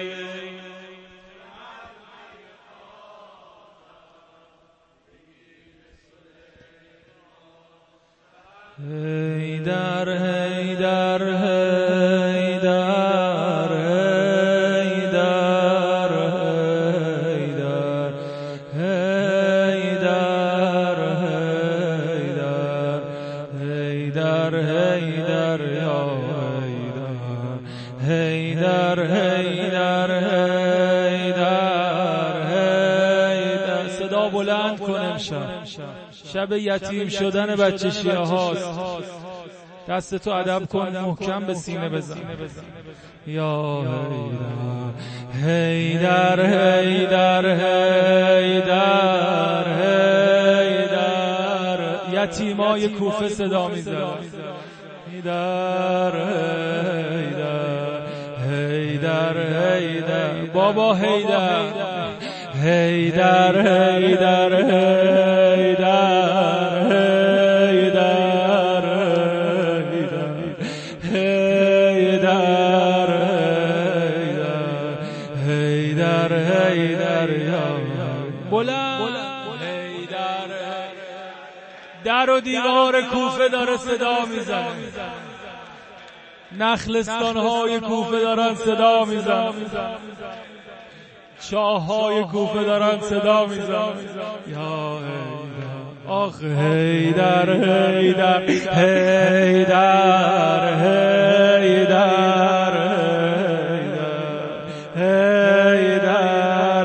هیدر هیدر هیدر هیدر هیدر هیدر هیدر هیدر یا هیدر هیدر هیدر هیدر. صدا بلند کن امشب، شب یتیم شدن بچه شیعه هاست. دستتو ادب کن، محکم به سینه بزن. یا هیدر هیدر هیدر هیدر. یتیمای کوفه صدا میزنن هیدر هیدر هیدر هیدر بابا هیدر هیدر هیدر هیدر هیدر هیدر هیدر هیدر بلند هیدر در و دیوار کوفه داره صدا میزنه، نخلستان‌های کوفه دارن صدا میزنن، چاه‌های کوفه دارن صدا میزنن. یا آخ هیدر هیدر هیدر هیدر هیدر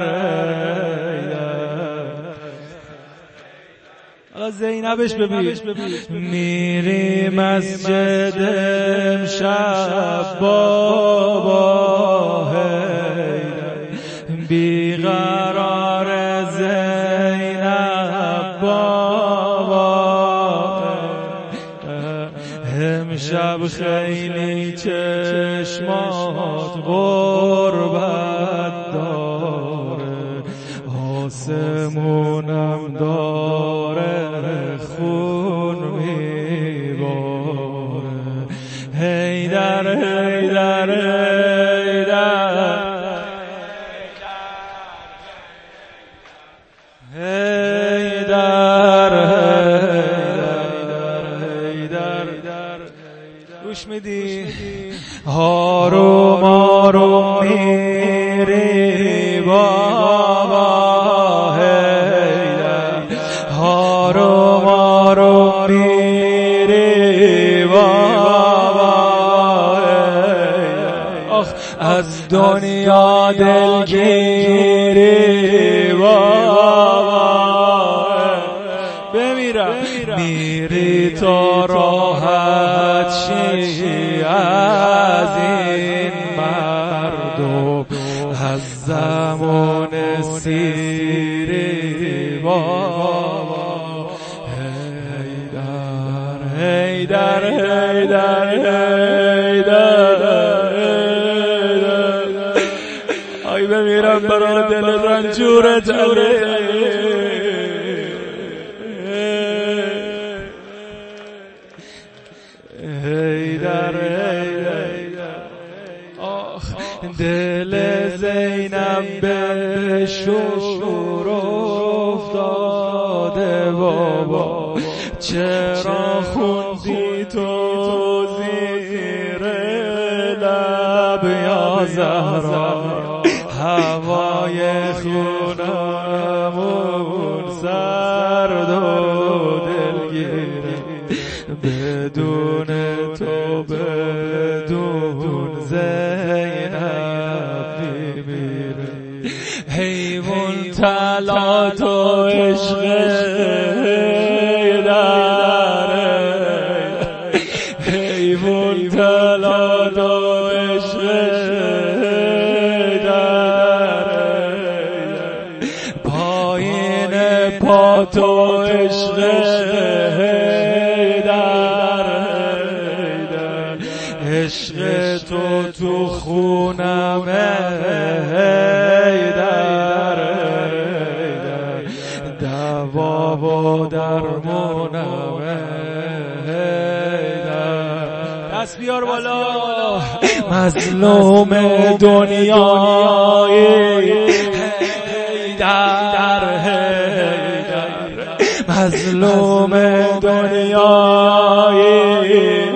حالا زینبش ببین. میری مسجد امشب بابا هیدر، بیقرار زینب بابا، امشب خیلی چشمات غربت داره، آسمونم داره خون میباره. هیدر هیدر هیدر هیدر هیدر گوش میدی؟ هاروم هاروم میری بابا هیدر، هاروم هاروم میری بابا هیدر، آخ از دنیا دلگیری بابا بمیرم. میری تو راحت شی از این مردم، از زمان سیری بابا هیدر هیدر هیدر هیدر آی بمیرم برای دل رنجورت علی. هیدر هیدر آخ دل زینب به شور افتاده بابا، چرا خوندی تو زیر لب یا زهرا، هوای خونمون سرد و دلگیره، بدون تو بدون زینب میمیره. حیوان طلا تو عشق هیدر، حیوان طلا تو عشق هیدر، پایین پا تو عشق عشق تو تو خونم هیدر، دوا و درمونم هیدر. دست بیار بالا. مظلوم دنیای هیدر هیدر، مظلوم دنیای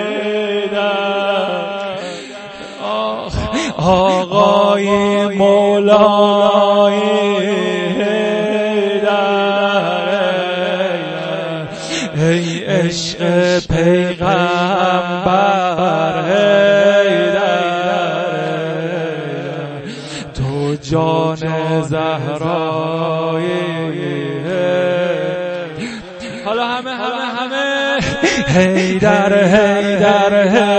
آقای مولای هیدر، ای عشق پیغمبر هیدر، تو جان زهرای. حالا همه همه همه هیدر هیدر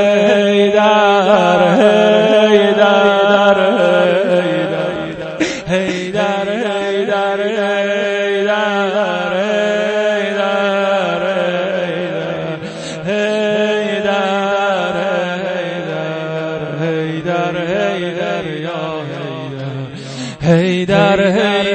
هیدر هیدر هیدر هیدر هیدر هیدر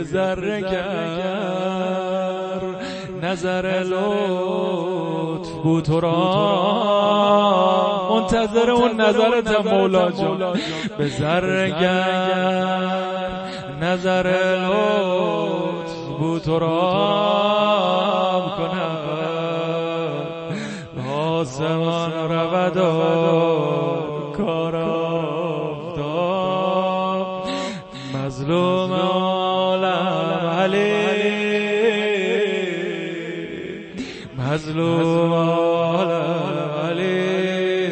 به ذره گر نظر لطف بود تو را، منتظر اون نظرت مولا جان. به ذره گر نظر لطف بود تو را کنم، آسمان رود و کار آفتاب، مظلوم عالم علی، مظلوم عالم علی،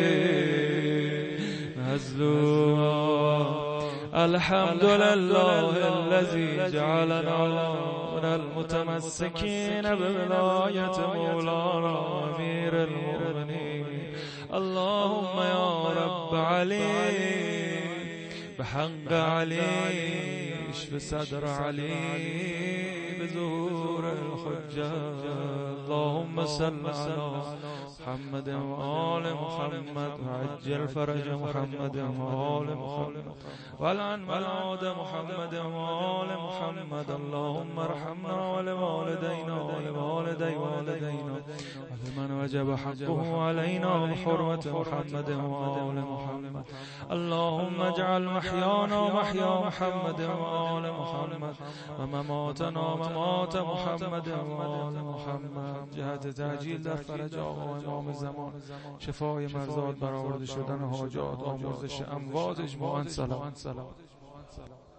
مظلوم. الحمد لله الذي جعلنا من المتمسكين بولاية مولانا امير المؤمنين. اللهم يا رب علي بحق علي اشف صدر علي بظهور الحجة. اللهم صل على محمد وآل محمد وعجل فرج محمد وآل محمد والعن والعود محمد وآل محمد. اللهم ارحمنا ولوالدينا ولوالدي والدينا ولمن وجب حقه علينا بحرمة محمد وآل محمد. اللهم اجعل محيانا محيا محمد وآل محمد ومماتنا ممات محمد وآل محمد. جهت تعجیل در فرج آقا امام زمان، شفای مرضات، برآورده شدن حاجات، آمرزش اموات اجماعاً. سلام.